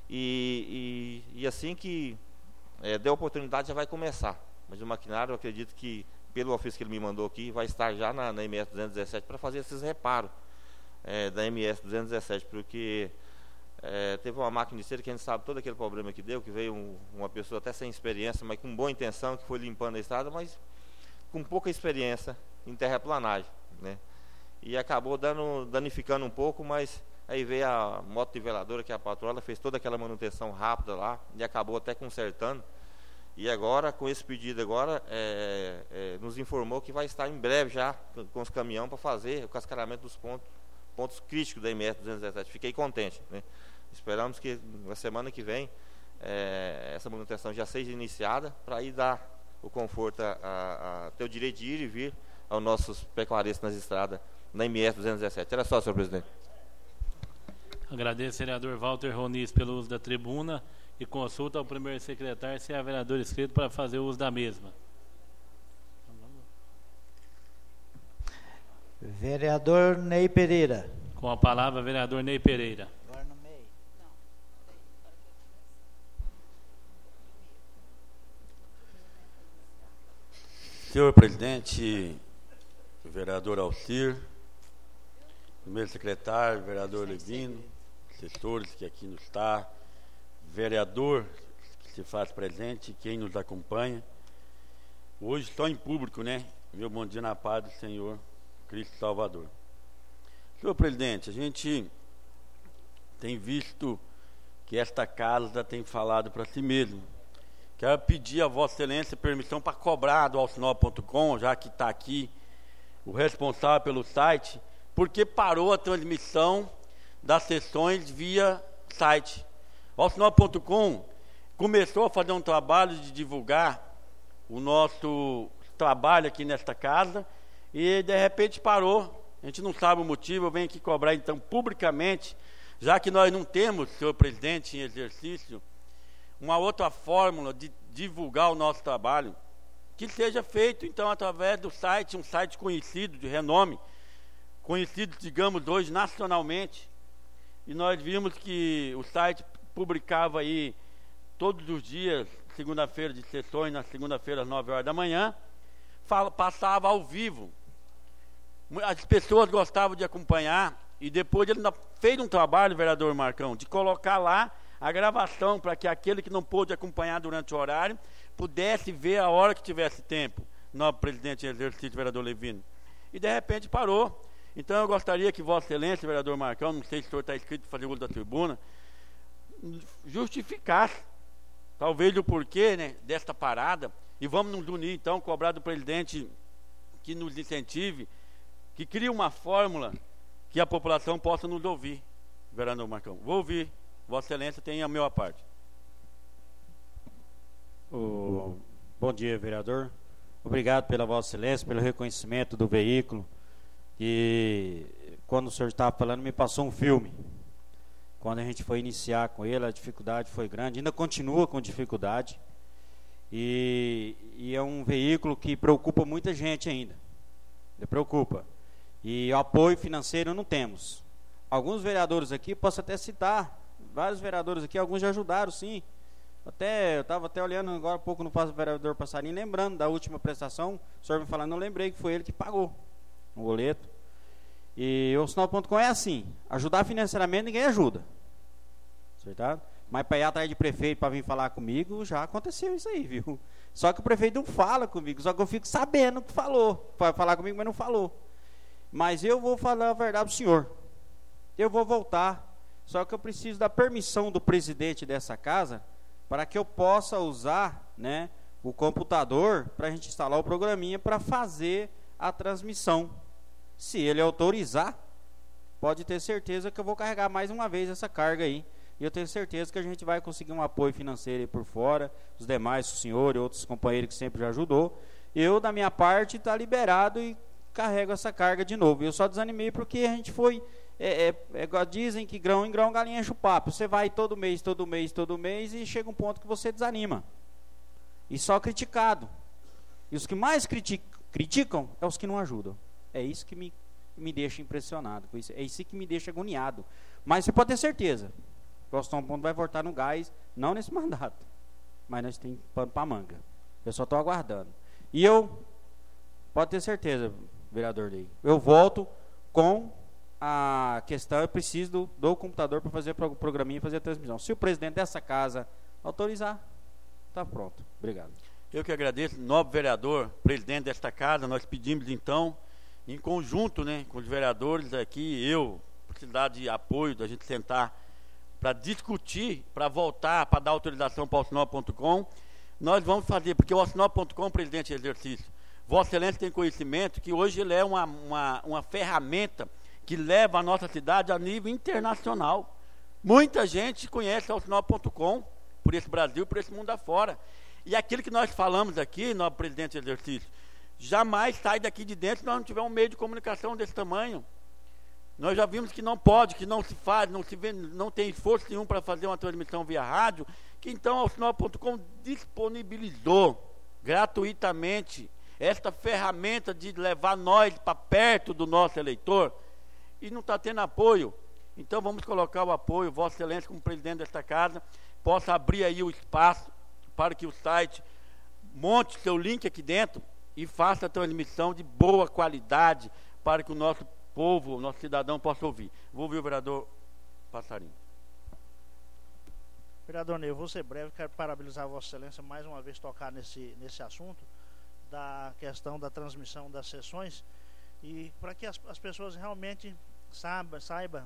e, e, e assim que é, der oportunidade já vai começar. Mas o maquinário, eu acredito que, pelo ofício que ele me mandou aqui, vai estar já na, na M S duzentos e dezessete para fazer esses reparos é, da M S duzentos e dezessete, porque é, teve uma máquina de cera que a gente sabe todo aquele problema que deu, que veio um, uma pessoa até sem experiência, mas com boa intenção, que foi limpando a estrada, mas com pouca experiência em terraplanagem, né? E acabou dando, danificando um pouco, mas aí veio a moto niveladora, que é a patroa, fez toda aquela manutenção rápida lá e acabou até consertando. E agora, com esse pedido agora, é, é, nos informou que vai estar em breve já com os caminhões para fazer o cascaramento dos pontos, pontos críticos da M S duzentos e dezessete. Fiquei contente, né? Esperamos que na semana que vem é, essa manutenção já seja iniciada, para aí dar o conforto, a, a, a ter o direito de ir e vir aos nossos pecuaristas nas estradas na M S duzentos e dezessete. Era só, senhor presidente.
Agradeço, vereador Walter Roniz, pelo uso da tribuna, e consulta ao primeiro secretário se há vereador inscrito para fazer o uso da mesma.
Vereador Ney Pereira.
Com a palavra, vereador Ney Pereira.
Agora no meio.
Senhor presidente, vereador Alcir, primeiro secretário, vereador Levino, assessores que aqui nos está, vereador que se faz presente, quem nos acompanha. Hoje só em público, né? Meu bom dia na paz do Senhor Cristo Salvador. Senhor presidente, a gente tem visto que esta casa tem falado para si mesmo. Quero pedir a Vossa Excelência permissão para cobrar do alcinol ponto com, já que está aqui o responsável pelo site, porque parou a transmissão das sessões via site. O alcinol ponto com começou a fazer um trabalho de divulgar o nosso trabalho aqui nesta casa e de repente parou. A gente não sabe o motivo. Eu venho aqui cobrar então publicamente, já que nós não temos, senhor presidente, em exercício, uma outra fórmula de divulgar o nosso trabalho, que seja feito então através do site, um site conhecido, de renome, conhecido, digamos, hoje nacionalmente. E nós vimos que o site publicava aí todos os dias, segunda-feira de sessões, na segunda-feira às nove horas da manhã, fala, passava ao vivo. As pessoas gostavam de acompanhar, e depois ele ainda fez um trabalho, vereador Marcão, de colocar lá a gravação para que aquele que não pôde acompanhar durante o horário pudesse ver a hora que tivesse tempo. Novo presidente em exercício, vereador Levino. E de repente parou. Então eu gostaria que Vossa Excelência, vereador Marcão, não sei se o senhor está inscrito para fazer uso da tribuna, justificasse talvez o porquê, né, desta parada, e vamos nos unir então, cobrar do presidente que nos incentive, que crie uma fórmula que a população possa nos ouvir, vereador Marcão. Vou ouvir. Vossa Excelência tem a minha parte.
O... Bom dia, vereador. Obrigado pela Vossa Excelência, pelo reconhecimento do veículo. E quando o senhor estava falando, me passou um filme. Quando a gente foi iniciar com ele, a dificuldade foi grande, ainda continua com dificuldade. E, e é um veículo que preocupa muita gente ainda. Ele preocupa. E o apoio financeiro não temos. Alguns vereadores aqui, posso até citar, vários vereadores aqui, alguns já ajudaram, sim. Até, eu estava até olhando agora há pouco no vereador Passarinho, lembrando da última prestação, o senhor me falando, não lembrei que foi ele que pagou o boleto. E o alcinol ponto com é assim, ajudar financeiramente ninguém ajuda, certo? Mas para ir atrás de prefeito para vir falar comigo, já aconteceu isso aí, viu? Só que o prefeito não fala comigo, só que eu fico sabendo que falou, vai falar comigo, mas não falou. Mas eu vou falar a verdade para o senhor, eu vou voltar, só que eu preciso da permissão do presidente dessa casa para que eu possa usar, né, o computador para a gente instalar o programinha para fazer a transmissão. Se ele autorizar, pode ter certeza que eu vou carregar mais uma vez essa carga aí. E eu tenho certeza que a gente vai conseguir um apoio financeiro aí por fora, os demais, o senhor e outros companheiros que sempre já ajudou. Eu, da minha parte, está liberado e carrego essa carga de novo. Eu só desanimei porque a gente foi... É, é, é, dizem que grão em grão galinha enche o papo. Você vai todo mês, todo mês, todo mês e chega um ponto que você desanima. E só criticado. E os que mais criticam, criticam é os que não ajudam. É isso que me, me deixa impressionado. É isso que me deixa agoniado. Mas você pode ter certeza. O Alcinol Ponto vai voltar no gás, não nesse mandato. Mas nós temos pano para manga. Eu só estou aguardando. E eu, pode ter certeza, vereador Lei, eu volto com... a questão, eu preciso do, do computador para fazer o programinha e fazer a transmissão. Se o presidente dessa casa autorizar, está pronto. Obrigado.
Eu que agradeço, nobre vereador, presidente desta casa. Nós pedimos então, em conjunto, né, com os vereadores aqui, eu, precisar de apoio, da gente sentar para discutir, para voltar, para dar autorização para o alcinol ponto com. Nós vamos fazer, porque o alcinol ponto com, presidente de exercício, Vossa Excelência tem conhecimento que hoje ele é uma, uma, uma ferramenta que leva a nossa cidade a nível internacional. Muita gente conhece o alcinol ponto com por esse Brasil, por esse mundo afora. E aquilo que nós falamos aqui, nosso presidente de exercício, jamais sai daqui de dentro se nós não tivermos um meio de comunicação desse tamanho. Nós já vimos que não pode, que não se faz, não, se vê, não tem esforço nenhum para fazer uma transmissão via rádio, que então o alcinol ponto com disponibilizou gratuitamente esta ferramenta de levar nós para perto do nosso eleitor. E não está tendo apoio. Então vamos colocar o apoio, Vossa Excelência, como presidente desta casa, possa abrir aí o espaço para que o site monte seu link aqui dentro e faça a transmissão de boa qualidade para que o nosso povo, o nosso cidadão possa ouvir. Vou ouvir o vereador Passarinho.
Vereador Ney, eu vou ser breve, quero parabenizar a Vossa Excelência mais uma vez tocar nesse, nesse assunto da questão da transmissão das sessões e para que as, as pessoas realmente saibam, saibam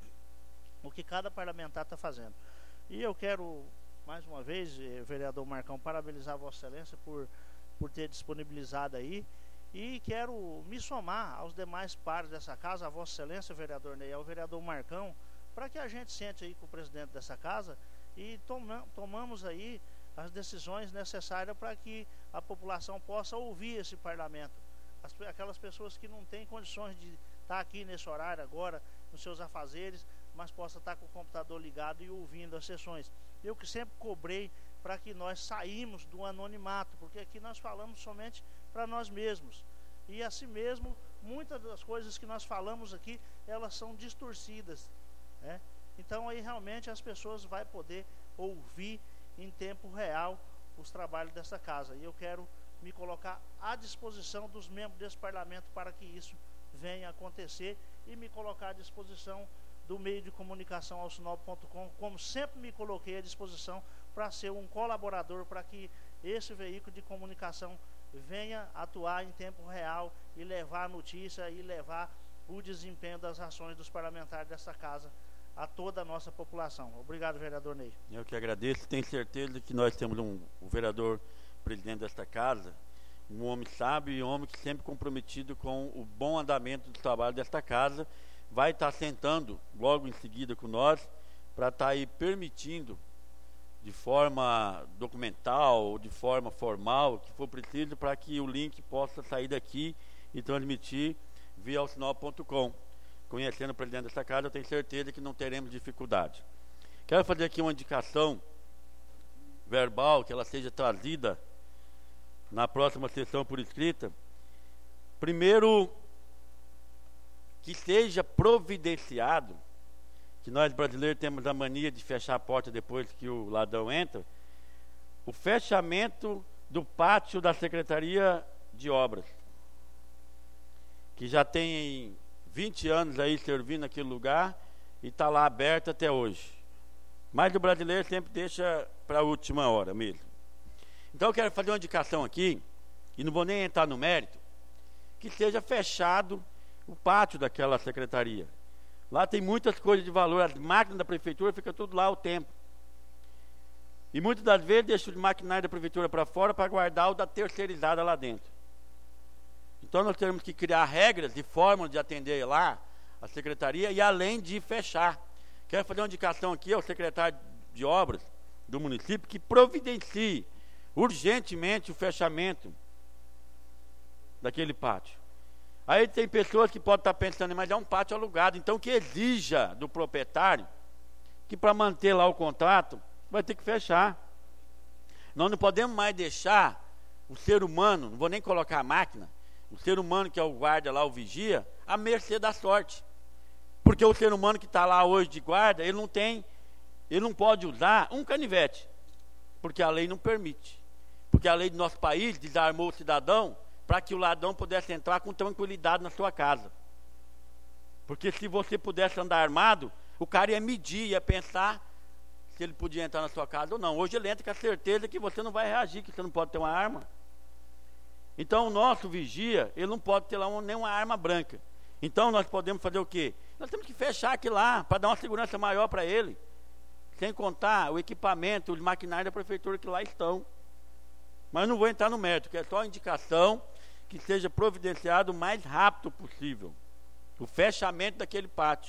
o que cada parlamentar está fazendo. E eu quero, mais uma vez, vereador Marcão, parabenizar a Vossa Excelência por, por ter disponibilizado aí e quero me somar aos demais pares dessa casa, a Vossa Excelência, vereador Ney, ao vereador Marcão, para que a gente sente aí com o presidente dessa casa e toma, tomamos aí as decisões necessárias para que a população possa ouvir esse parlamento. As, aquelas pessoas que não têm condições de estar aqui nesse horário agora, nos seus afazeres, mas possa estar com o computador ligado e ouvindo as sessões. Eu que sempre cobrei para que nós saímos do anonimato, porque aqui nós falamos somente para nós mesmos. E assim mesmo, muitas das coisas que nós falamos aqui, elas são distorcidas, né? Então aí realmente as pessoas vão poder ouvir em tempo real os trabalhos dessa casa. E eu quero me colocar à disposição dos membros desse parlamento para que isso venha acontecer e me colocar à disposição do meio de comunicação alcinol ponto com, como sempre me coloquei à disposição para ser um colaborador para que esse veículo de comunicação venha atuar em tempo real e levar a notícia e levar o desempenho das ações dos parlamentares dessa casa a toda a nossa população. Obrigado, vereador Ney.
Eu que agradeço, tenho certeza que nós temos um, um vereador presidente desta casa, um homem sábio e um homem que sempre comprometido com o bom andamento do trabalho desta casa, vai estar sentando logo em seguida com nós, para estar aí permitindo, de forma documental ou de forma formal, que for preciso, para que o link possa sair daqui e transmitir via alcinol ponto com. Conhecendo o presidente dessa casa, eu tenho certeza que não teremos dificuldade. Quero fazer aqui uma indicação verbal, que ela seja trazida na próxima sessão por escrita. Primeiro, que seja providenciado, que nós brasileiros temos a mania de fechar a porta depois que o ladrão entra, o fechamento do pátio da Secretaria de Obras, que já tem vinte anos aí servindo naquele lugar e está lá aberto até hoje. Mas o brasileiro sempre deixa para a última hora mesmo. Então eu quero fazer uma indicação aqui, e não vou nem entrar no mérito, que seja fechado o pátio daquela secretaria. Lá tem muitas coisas de valor, as máquinas da prefeitura ficam tudo lá o tempo. E muitas das vezes deixam o maquinário da prefeitura para fora para guardar o da terceirizada lá dentro. Então nós temos que criar regras e formas de atender lá a secretaria e além de fechar. Quero fazer uma indicação aqui ao secretário de obras do município que providencie urgentemente o fechamento daquele pátio. Aí tem pessoas que podem estar pensando, mas é um pátio alugado, então que exija do proprietário que para manter lá o contrato vai ter que fechar. Nós não podemos mais deixar o ser humano, não vou nem colocar a máquina, o ser humano que é o guarda lá, o vigia, à mercê da sorte. Porque o ser humano que está lá hoje de guarda, ele não tem, ele não pode usar um canivete, porque a lei não permite. Porque a lei do nosso país desarmou o cidadão para que o ladrão pudesse entrar com tranquilidade na sua casa. Porque se você pudesse andar armado, o cara ia medir, ia pensar se ele podia entrar na sua casa ou não. Hoje ele entra com a certeza que você não vai reagir, que você não pode ter uma arma. Então o nosso vigia, ele não pode ter lá uma, nem uma arma branca. Então nós podemos fazer o quê? Nós temos que fechar aquilo lá, para dar uma segurança maior para ele. Sem contar o equipamento, os maquinários da prefeitura que lá estão. Mas não vou entrar no mérito, que é só a indicação que seja providenciado o mais rápido possível o fechamento daquele pátio.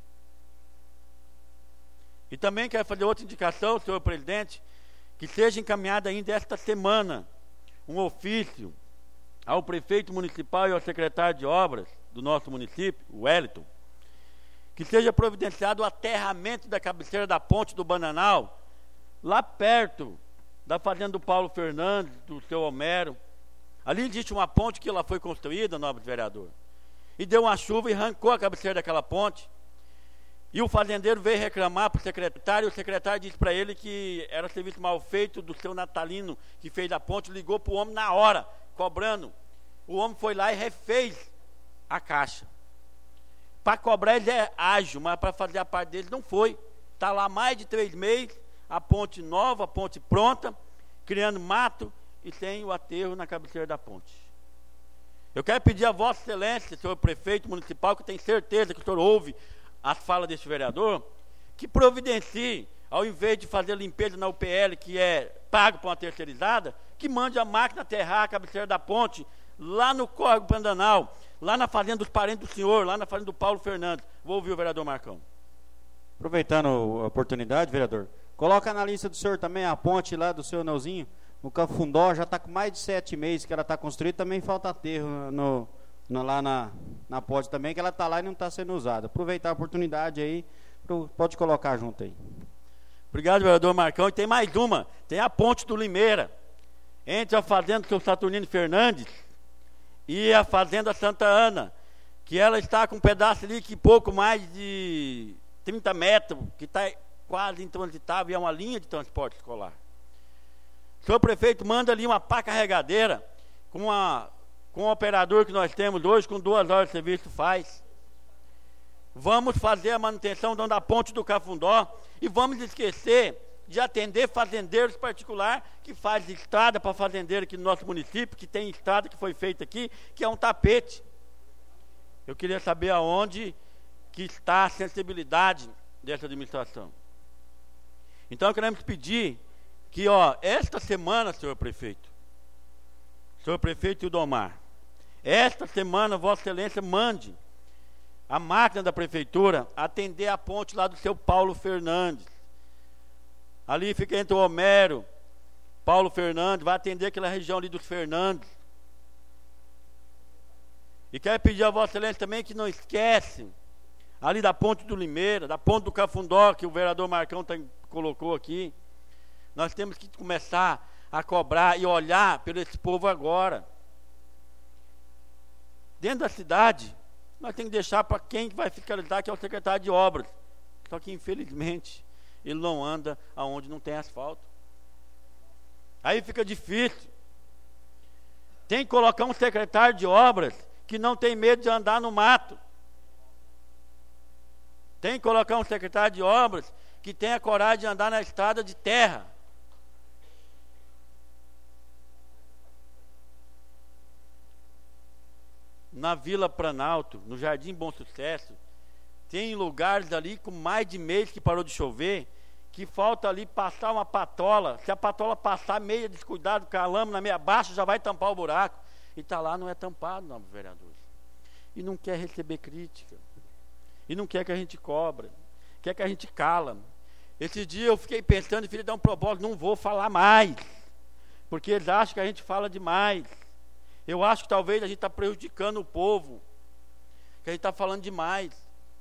E também quero fazer outra indicação, senhor presidente, que seja encaminhado ainda esta semana um ofício ao prefeito municipal e ao secretário de obras do nosso município, o Wellington, que seja providenciado o aterramento da cabeceira da ponte do Bananal, lá perto da fazenda do Paulo Fernandes, do seu Homero. Ali existe uma ponte que ela foi construída, nobre vereador, e deu uma chuva e arrancou a cabeceira daquela ponte. E o fazendeiro veio reclamar para o secretário, e o secretário disse para ele que era serviço mal feito do seu Natalino, que fez a ponte, ligou para o homem na hora, cobrando. O homem foi lá e refez a caixa. Para cobrar ele é ágil, mas para fazer a parte dele não foi. Está lá mais de três meses, a ponte nova, a ponte pronta, criando mato e tem o aterro na cabeceira da ponte. Eu quero pedir a Vossa Excelência, senhor prefeito municipal, que tem certeza que o senhor ouve as falas desse vereador, que providencie, ao invés de fazer limpeza na U P L, que é pago por uma terceirizada, que mande a máquina aterrar a cabeceira da ponte, lá no Córrego Pantanal, lá na fazenda dos parentes do senhor, lá na fazenda do Paulo Fernandes. Vou ouvir o vereador Marcão.
Aproveitando a oportunidade, vereador, coloca na lista do senhor também a ponte lá do seu Neuzinho, no Cafundó, já está com mais de sete meses que ela está construída, também falta aterro no, no, lá na, na ponte também, que ela está lá e não está sendo usada. Aproveitar a oportunidade aí, pro, pode colocar junto aí.
Obrigado, vereador Marcão. E tem mais uma, tem a ponte do Limeira, entre a fazenda do seu Saturnino Fernandes e a fazenda Santa Ana, que ela está com um pedaço ali que pouco mais de trinta metros, que está quase intransitável e é uma linha de transporte escolar. O senhor prefeito manda ali uma pá carregadeira com, a, com o operador que nós temos hoje, com duas horas de serviço faz. Vamos fazer a manutenção da ponte do Cafundó e vamos esquecer de atender fazendeiros particulares que fazem estrada para fazendeiro aqui no nosso município, que tem estrada que foi feita aqui, que é um tapete. Eu queria saber aonde que está a sensibilidade dessa administração. Então, queremos pedir que, ó, esta semana, senhor prefeito, senhor prefeito Ildomar, esta semana, Vossa Excelência mande a máquina da prefeitura atender a ponte lá do seu Paulo Fernandes. Ali fica entre o Homero, Paulo Fernandes, vai atender aquela região ali dos Fernandes. E quero pedir a Vossa Excelência também que não esquece ali da ponte do Limeira, da ponte do Cafundó, que o vereador Marcão tá, colocou aqui. Nós temos que começar a cobrar e olhar pelo esse povo agora. Dentro da cidade, nós temos que deixar para quem vai fiscalizar, que é o secretário de obras. Só que, infelizmente, ele não anda aonde não tem asfalto. Aí fica difícil. Tem que colocar um secretário de obras que não tem medo de andar no mato. Tem que colocar um secretário de obras que tenha coragem de andar na estrada de terra. Na Vila Planalto, no Jardim Bom Sucesso, tem lugares ali com mais de mês que parou de chover, que falta ali passar uma patola. Se a patola passar meia descuidado, com a lâmina meia baixa, já vai tampar o buraco. E está lá, não é tampado, não, vereadores. E não quer receber crítica. E não quer que a gente cobra. Quer que a gente cala. Esse dia eu fiquei pensando, filho, dar um propósito, não vou falar mais. Porque eles acham que a gente fala demais. Eu acho que talvez a gente está prejudicando o povo. Que a gente está falando demais.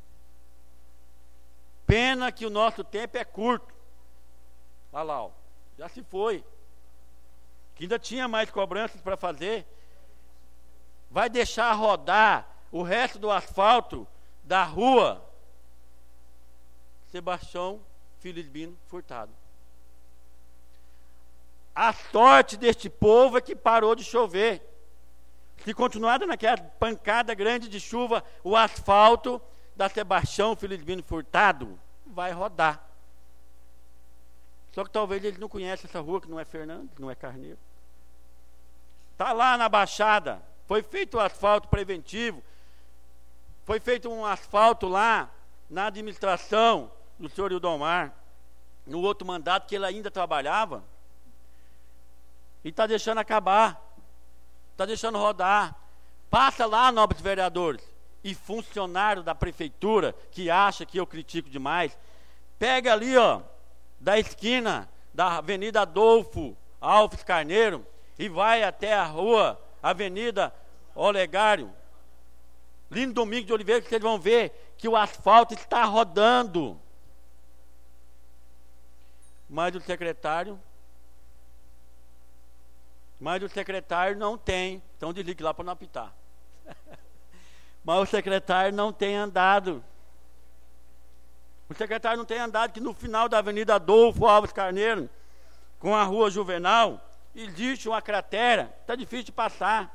Pena que o nosso tempo é curto. Olha lá, ó, já se foi. Que ainda tinha mais cobranças para fazer. Vai deixar rodar o resto do asfalto da rua Sebastião Filibino Furtado. A sorte deste povo é que parou de chover. Se continuar naquela pancada grande de chuva, o asfalto da Sebastião Filibino Furtado vai rodar. Só que talvez eles não conhecem essa rua, que não é Fernandes, não é Carneiro. Está lá na Baixada, foi feito o asfalto preventivo, foi feito um asfalto lá na administração do senhor Ildomar, no outro mandato que ele ainda trabalhava, e está deixando acabar, está deixando rodar. Passa lá, nobres vereadores e funcionário da prefeitura que acha que eu critico demais, pega ali, ó, da esquina da Avenida Adolfo Alves Carneiro e vai até a rua Avenida Olegário, Lindo Domingo de Oliveira, que vocês vão ver que o asfalto está rodando. Mas o secretário mas o secretário não tem, então desligue lá para não apitar. Mas o secretário não tem andado. O secretário não tem andado, que no final da Avenida Adolfo Alves Carneiro, com a Rua Juvenal, existe uma cratera, está difícil de passar.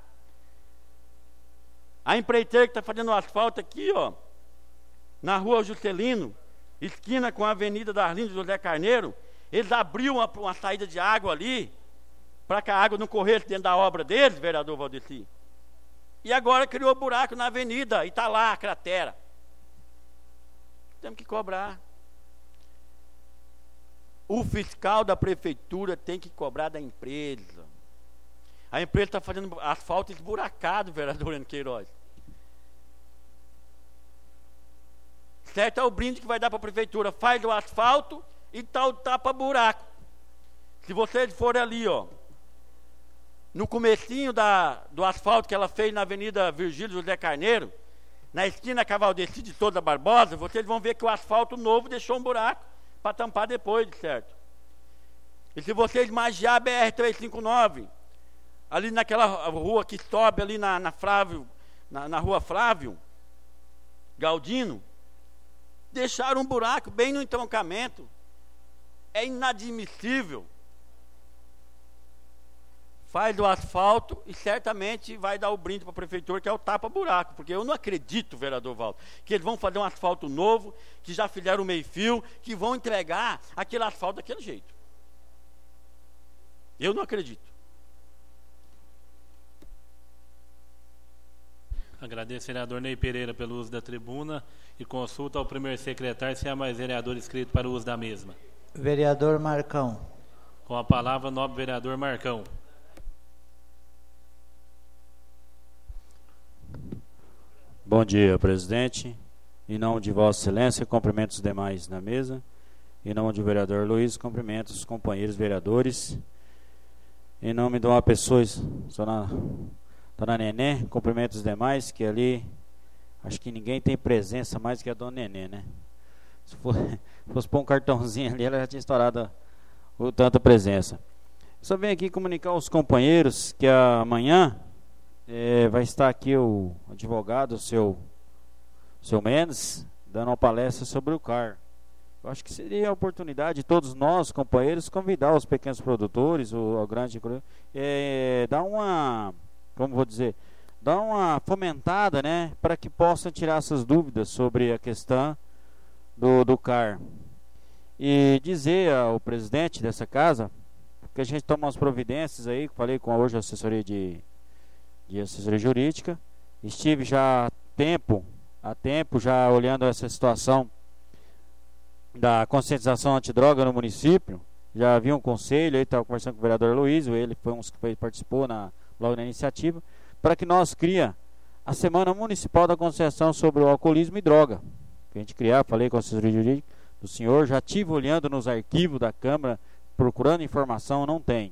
A empreiteira que está fazendo o asfalto aqui, ó, na rua Juscelino, esquina com a Avenida Darlindo José Carneiro, eles abriram uma, uma saída de água ali, para que a água não corresse dentro da obra deles, vereador Valdeci. E agora criou buraco na avenida, e está lá a cratera. Temos que cobrar. O fiscal da prefeitura tem que cobrar da empresa. A empresa está fazendo asfalto esburacado, vereador Enio Queiroz. Certo é o brinde que vai dar para a prefeitura. Faz o asfalto e tal tapa buraco. Se vocês forem ali, ó, no comecinho da, do asfalto que ela fez na Avenida Virgílio José Carneiro, na esquina Cavaldeci de Souza Barbosa, vocês vão ver que o asfalto novo deixou um buraco para tampar depois, certo? E se vocês magiar a B R trezentos e cinquenta e nove, ali naquela rua que sobe ali na, na Flávio, na, na rua Flávio Galdino, deixaram um buraco bem no entroncamento. É inadmissível. Faz o asfalto e certamente vai dar o brinde para a prefeitura, que é o tapa-buraco, porque eu não acredito, vereador Valdo, que eles vão fazer um asfalto novo, que já fizeram o meio-fio, que vão entregar aquele asfalto daquele jeito. Eu não acredito.
Agradeço, vereador Ney Pereira, pelo uso da tribuna e consulta ao primeiro secretário se há mais vereador inscrito para o uso da mesma.
Vereador Marcão.
Com a palavra, nobre vereador Marcão.
Bom dia, presidente. Em nome de Vossa Excelência, cumprimento os demais na mesa. Em nome do vereador Luiz, cumprimento os companheiros vereadores. Em nome de uma pessoa, dona, dona Nenê, cumprimento os demais, que ali, acho que ninguém tem presença mais que a dona Nenê, né? Se for, fosse pôr um cartãozinho ali, ela já tinha estourado o tanta presença. Só venho aqui comunicar aos companheiros que amanhã é, vai estar aqui o advogado, o seu, seu Mendes, dando uma palestra sobre o C A R. Eu acho que seria a oportunidade de todos nós, companheiros, convidar os pequenos produtores, o, o grande, é, dar uma, como vou dizer, dar uma fomentada, né, para que possam tirar essas dúvidas sobre a questão do, do C A R. E dizer ao presidente dessa casa que a gente toma umas providências aí, falei com a hoje a assessoria de, de assessoria jurídica, estive já há tempo, há tempo já olhando essa situação da conscientização antidroga no município. Já havia um conselho, aí estava conversando com o vereador Luiz, ele foi um que foi, participou na, logo na iniciativa, para que nós cria a Semana Municipal da Conscientização sobre o Alcoolismo e Droga, que a gente criar, falei com a assessoria jurídica do senhor, já estive olhando nos arquivos da Câmara, procurando informação, não tem.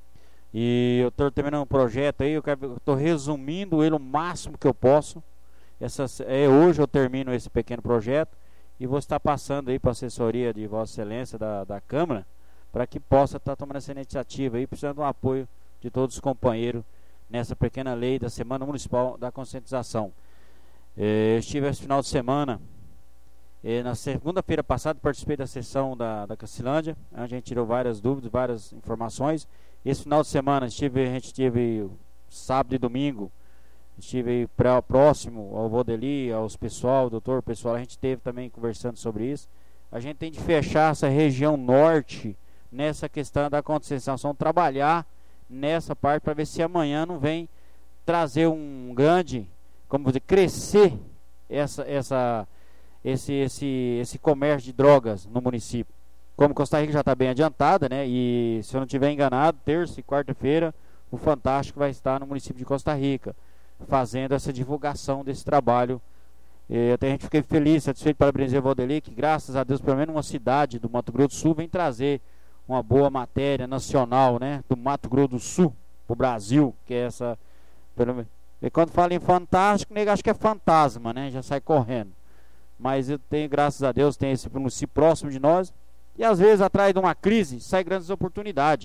E eu estou terminando um projeto aí, eu estou resumindo ele o máximo que eu posso. Essa, é, hoje eu termino esse pequeno projeto e vou estar passando aí para a assessoria de Vossa Excelência da, da Câmara, para que possa estar tomando essa iniciativa aí, precisando do apoio de todos os companheiros nessa pequena lei da Semana Municipal da Conscientização. É, eu estive esse final de semana, é, na segunda-feira passada, participei da sessão da, da Cacilândia, onde a gente tirou várias dúvidas, várias informações. Esse final de semana estive, a gente estive sábado e domingo, estive pré, próximo ao Vodeli, aos pessoal, doutor pessoal, a gente esteve também conversando sobre isso. A gente tem de fechar essa região norte nessa questão da conscientização, trabalhar nessa parte para ver se amanhã não vem trazer um grande, como dizer, crescer essa, essa, esse, esse, esse comércio de drogas no município. Como Costa Rica já está bem adiantada, né? E se eu não estiver enganado, terça e quarta-feira o Fantástico vai estar no município de Costa Rica, fazendo essa divulgação desse trabalho. E até a gente fiquei feliz, satisfeito, parabenizar o Valdeli, que graças a Deus, pelo menos uma cidade do Mato Grosso do Sul vem trazer uma boa matéria nacional, né, do Mato Grosso do Sul para o Brasil, que é essa. Pelo, e quando fala em fantástico, nego acho que é fantasma, né, já sai correndo. Mas eu tenho, graças a Deus, tem esse município próximo de nós, e às vezes atrás de uma crise sai grandes oportunidades.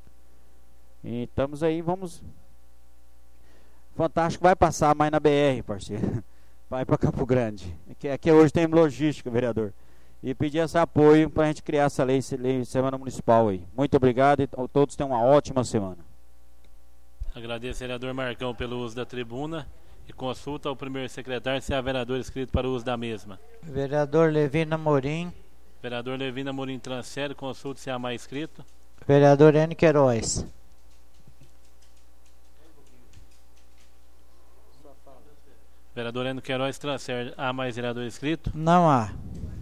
E estamos aí, vamos. Fantástico vai passar mais na B R, parceiro. Vai para Campo Grande. Aqui, aqui hoje tem logística, vereador. E pedir esse apoio para a gente criar essa lei, lei Semana Municipal aí. Muito obrigado e todos tenham uma ótima semana.
Agradeço, vereador Marcão, pelo uso da tribuna e consulta ao primeiro secretário se há vereador inscrito para o uso da mesma.
Vereador Levino Amorim.
Vereador Levino Amorim transfere, consulta se há mais inscrito.
Vereador N. Queiroz.
Vereador N. Queiroz transfere, há mais vereador inscrito?
Não há.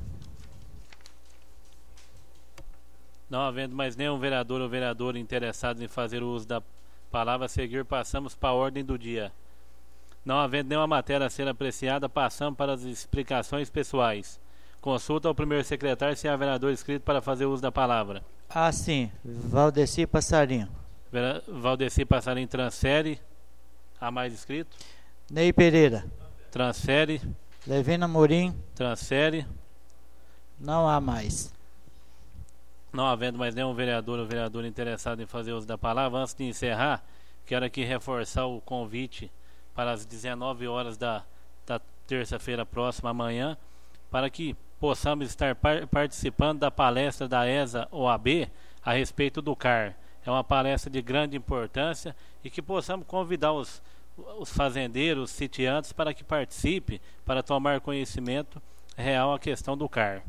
Não havendo mais nenhum vereador ou vereadora interessado em fazer o uso da palavra a seguir, passamos para a ordem do dia. Não havendo nenhuma matéria a ser apreciada, passamos para as explicações pessoais. Consulta ao primeiro secretário se há vereador inscrito para fazer uso da palavra.
Ah, sim. Valdeci Passarinho.
Vera- Valdeci Passarinho transfere. Há mais inscrito?
Ney Pereira.
Transfere.
Levino Amorim.
Transfere.
Não há mais.
Não havendo mais nenhum vereador ou vereadora interessado em fazer uso da palavra, antes de encerrar, quero aqui reforçar o convite para as dezenove horas da, da terça-feira próxima, amanhã, para que possamos estar par participando da palestra da E S A O A B a respeito do C A R. É uma palestra de grande importância e que possamos convidar os, os fazendeiros, os sitiantes, para que participe, para tomar conhecimento real a questão do C A R.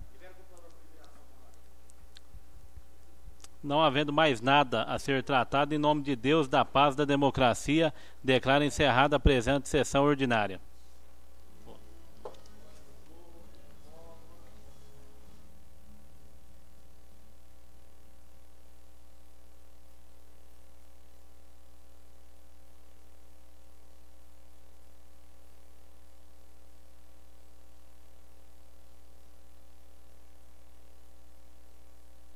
Não havendo mais nada a ser tratado, em nome de Deus, da paz, da democracia, declaro encerrada a presente sessão ordinária.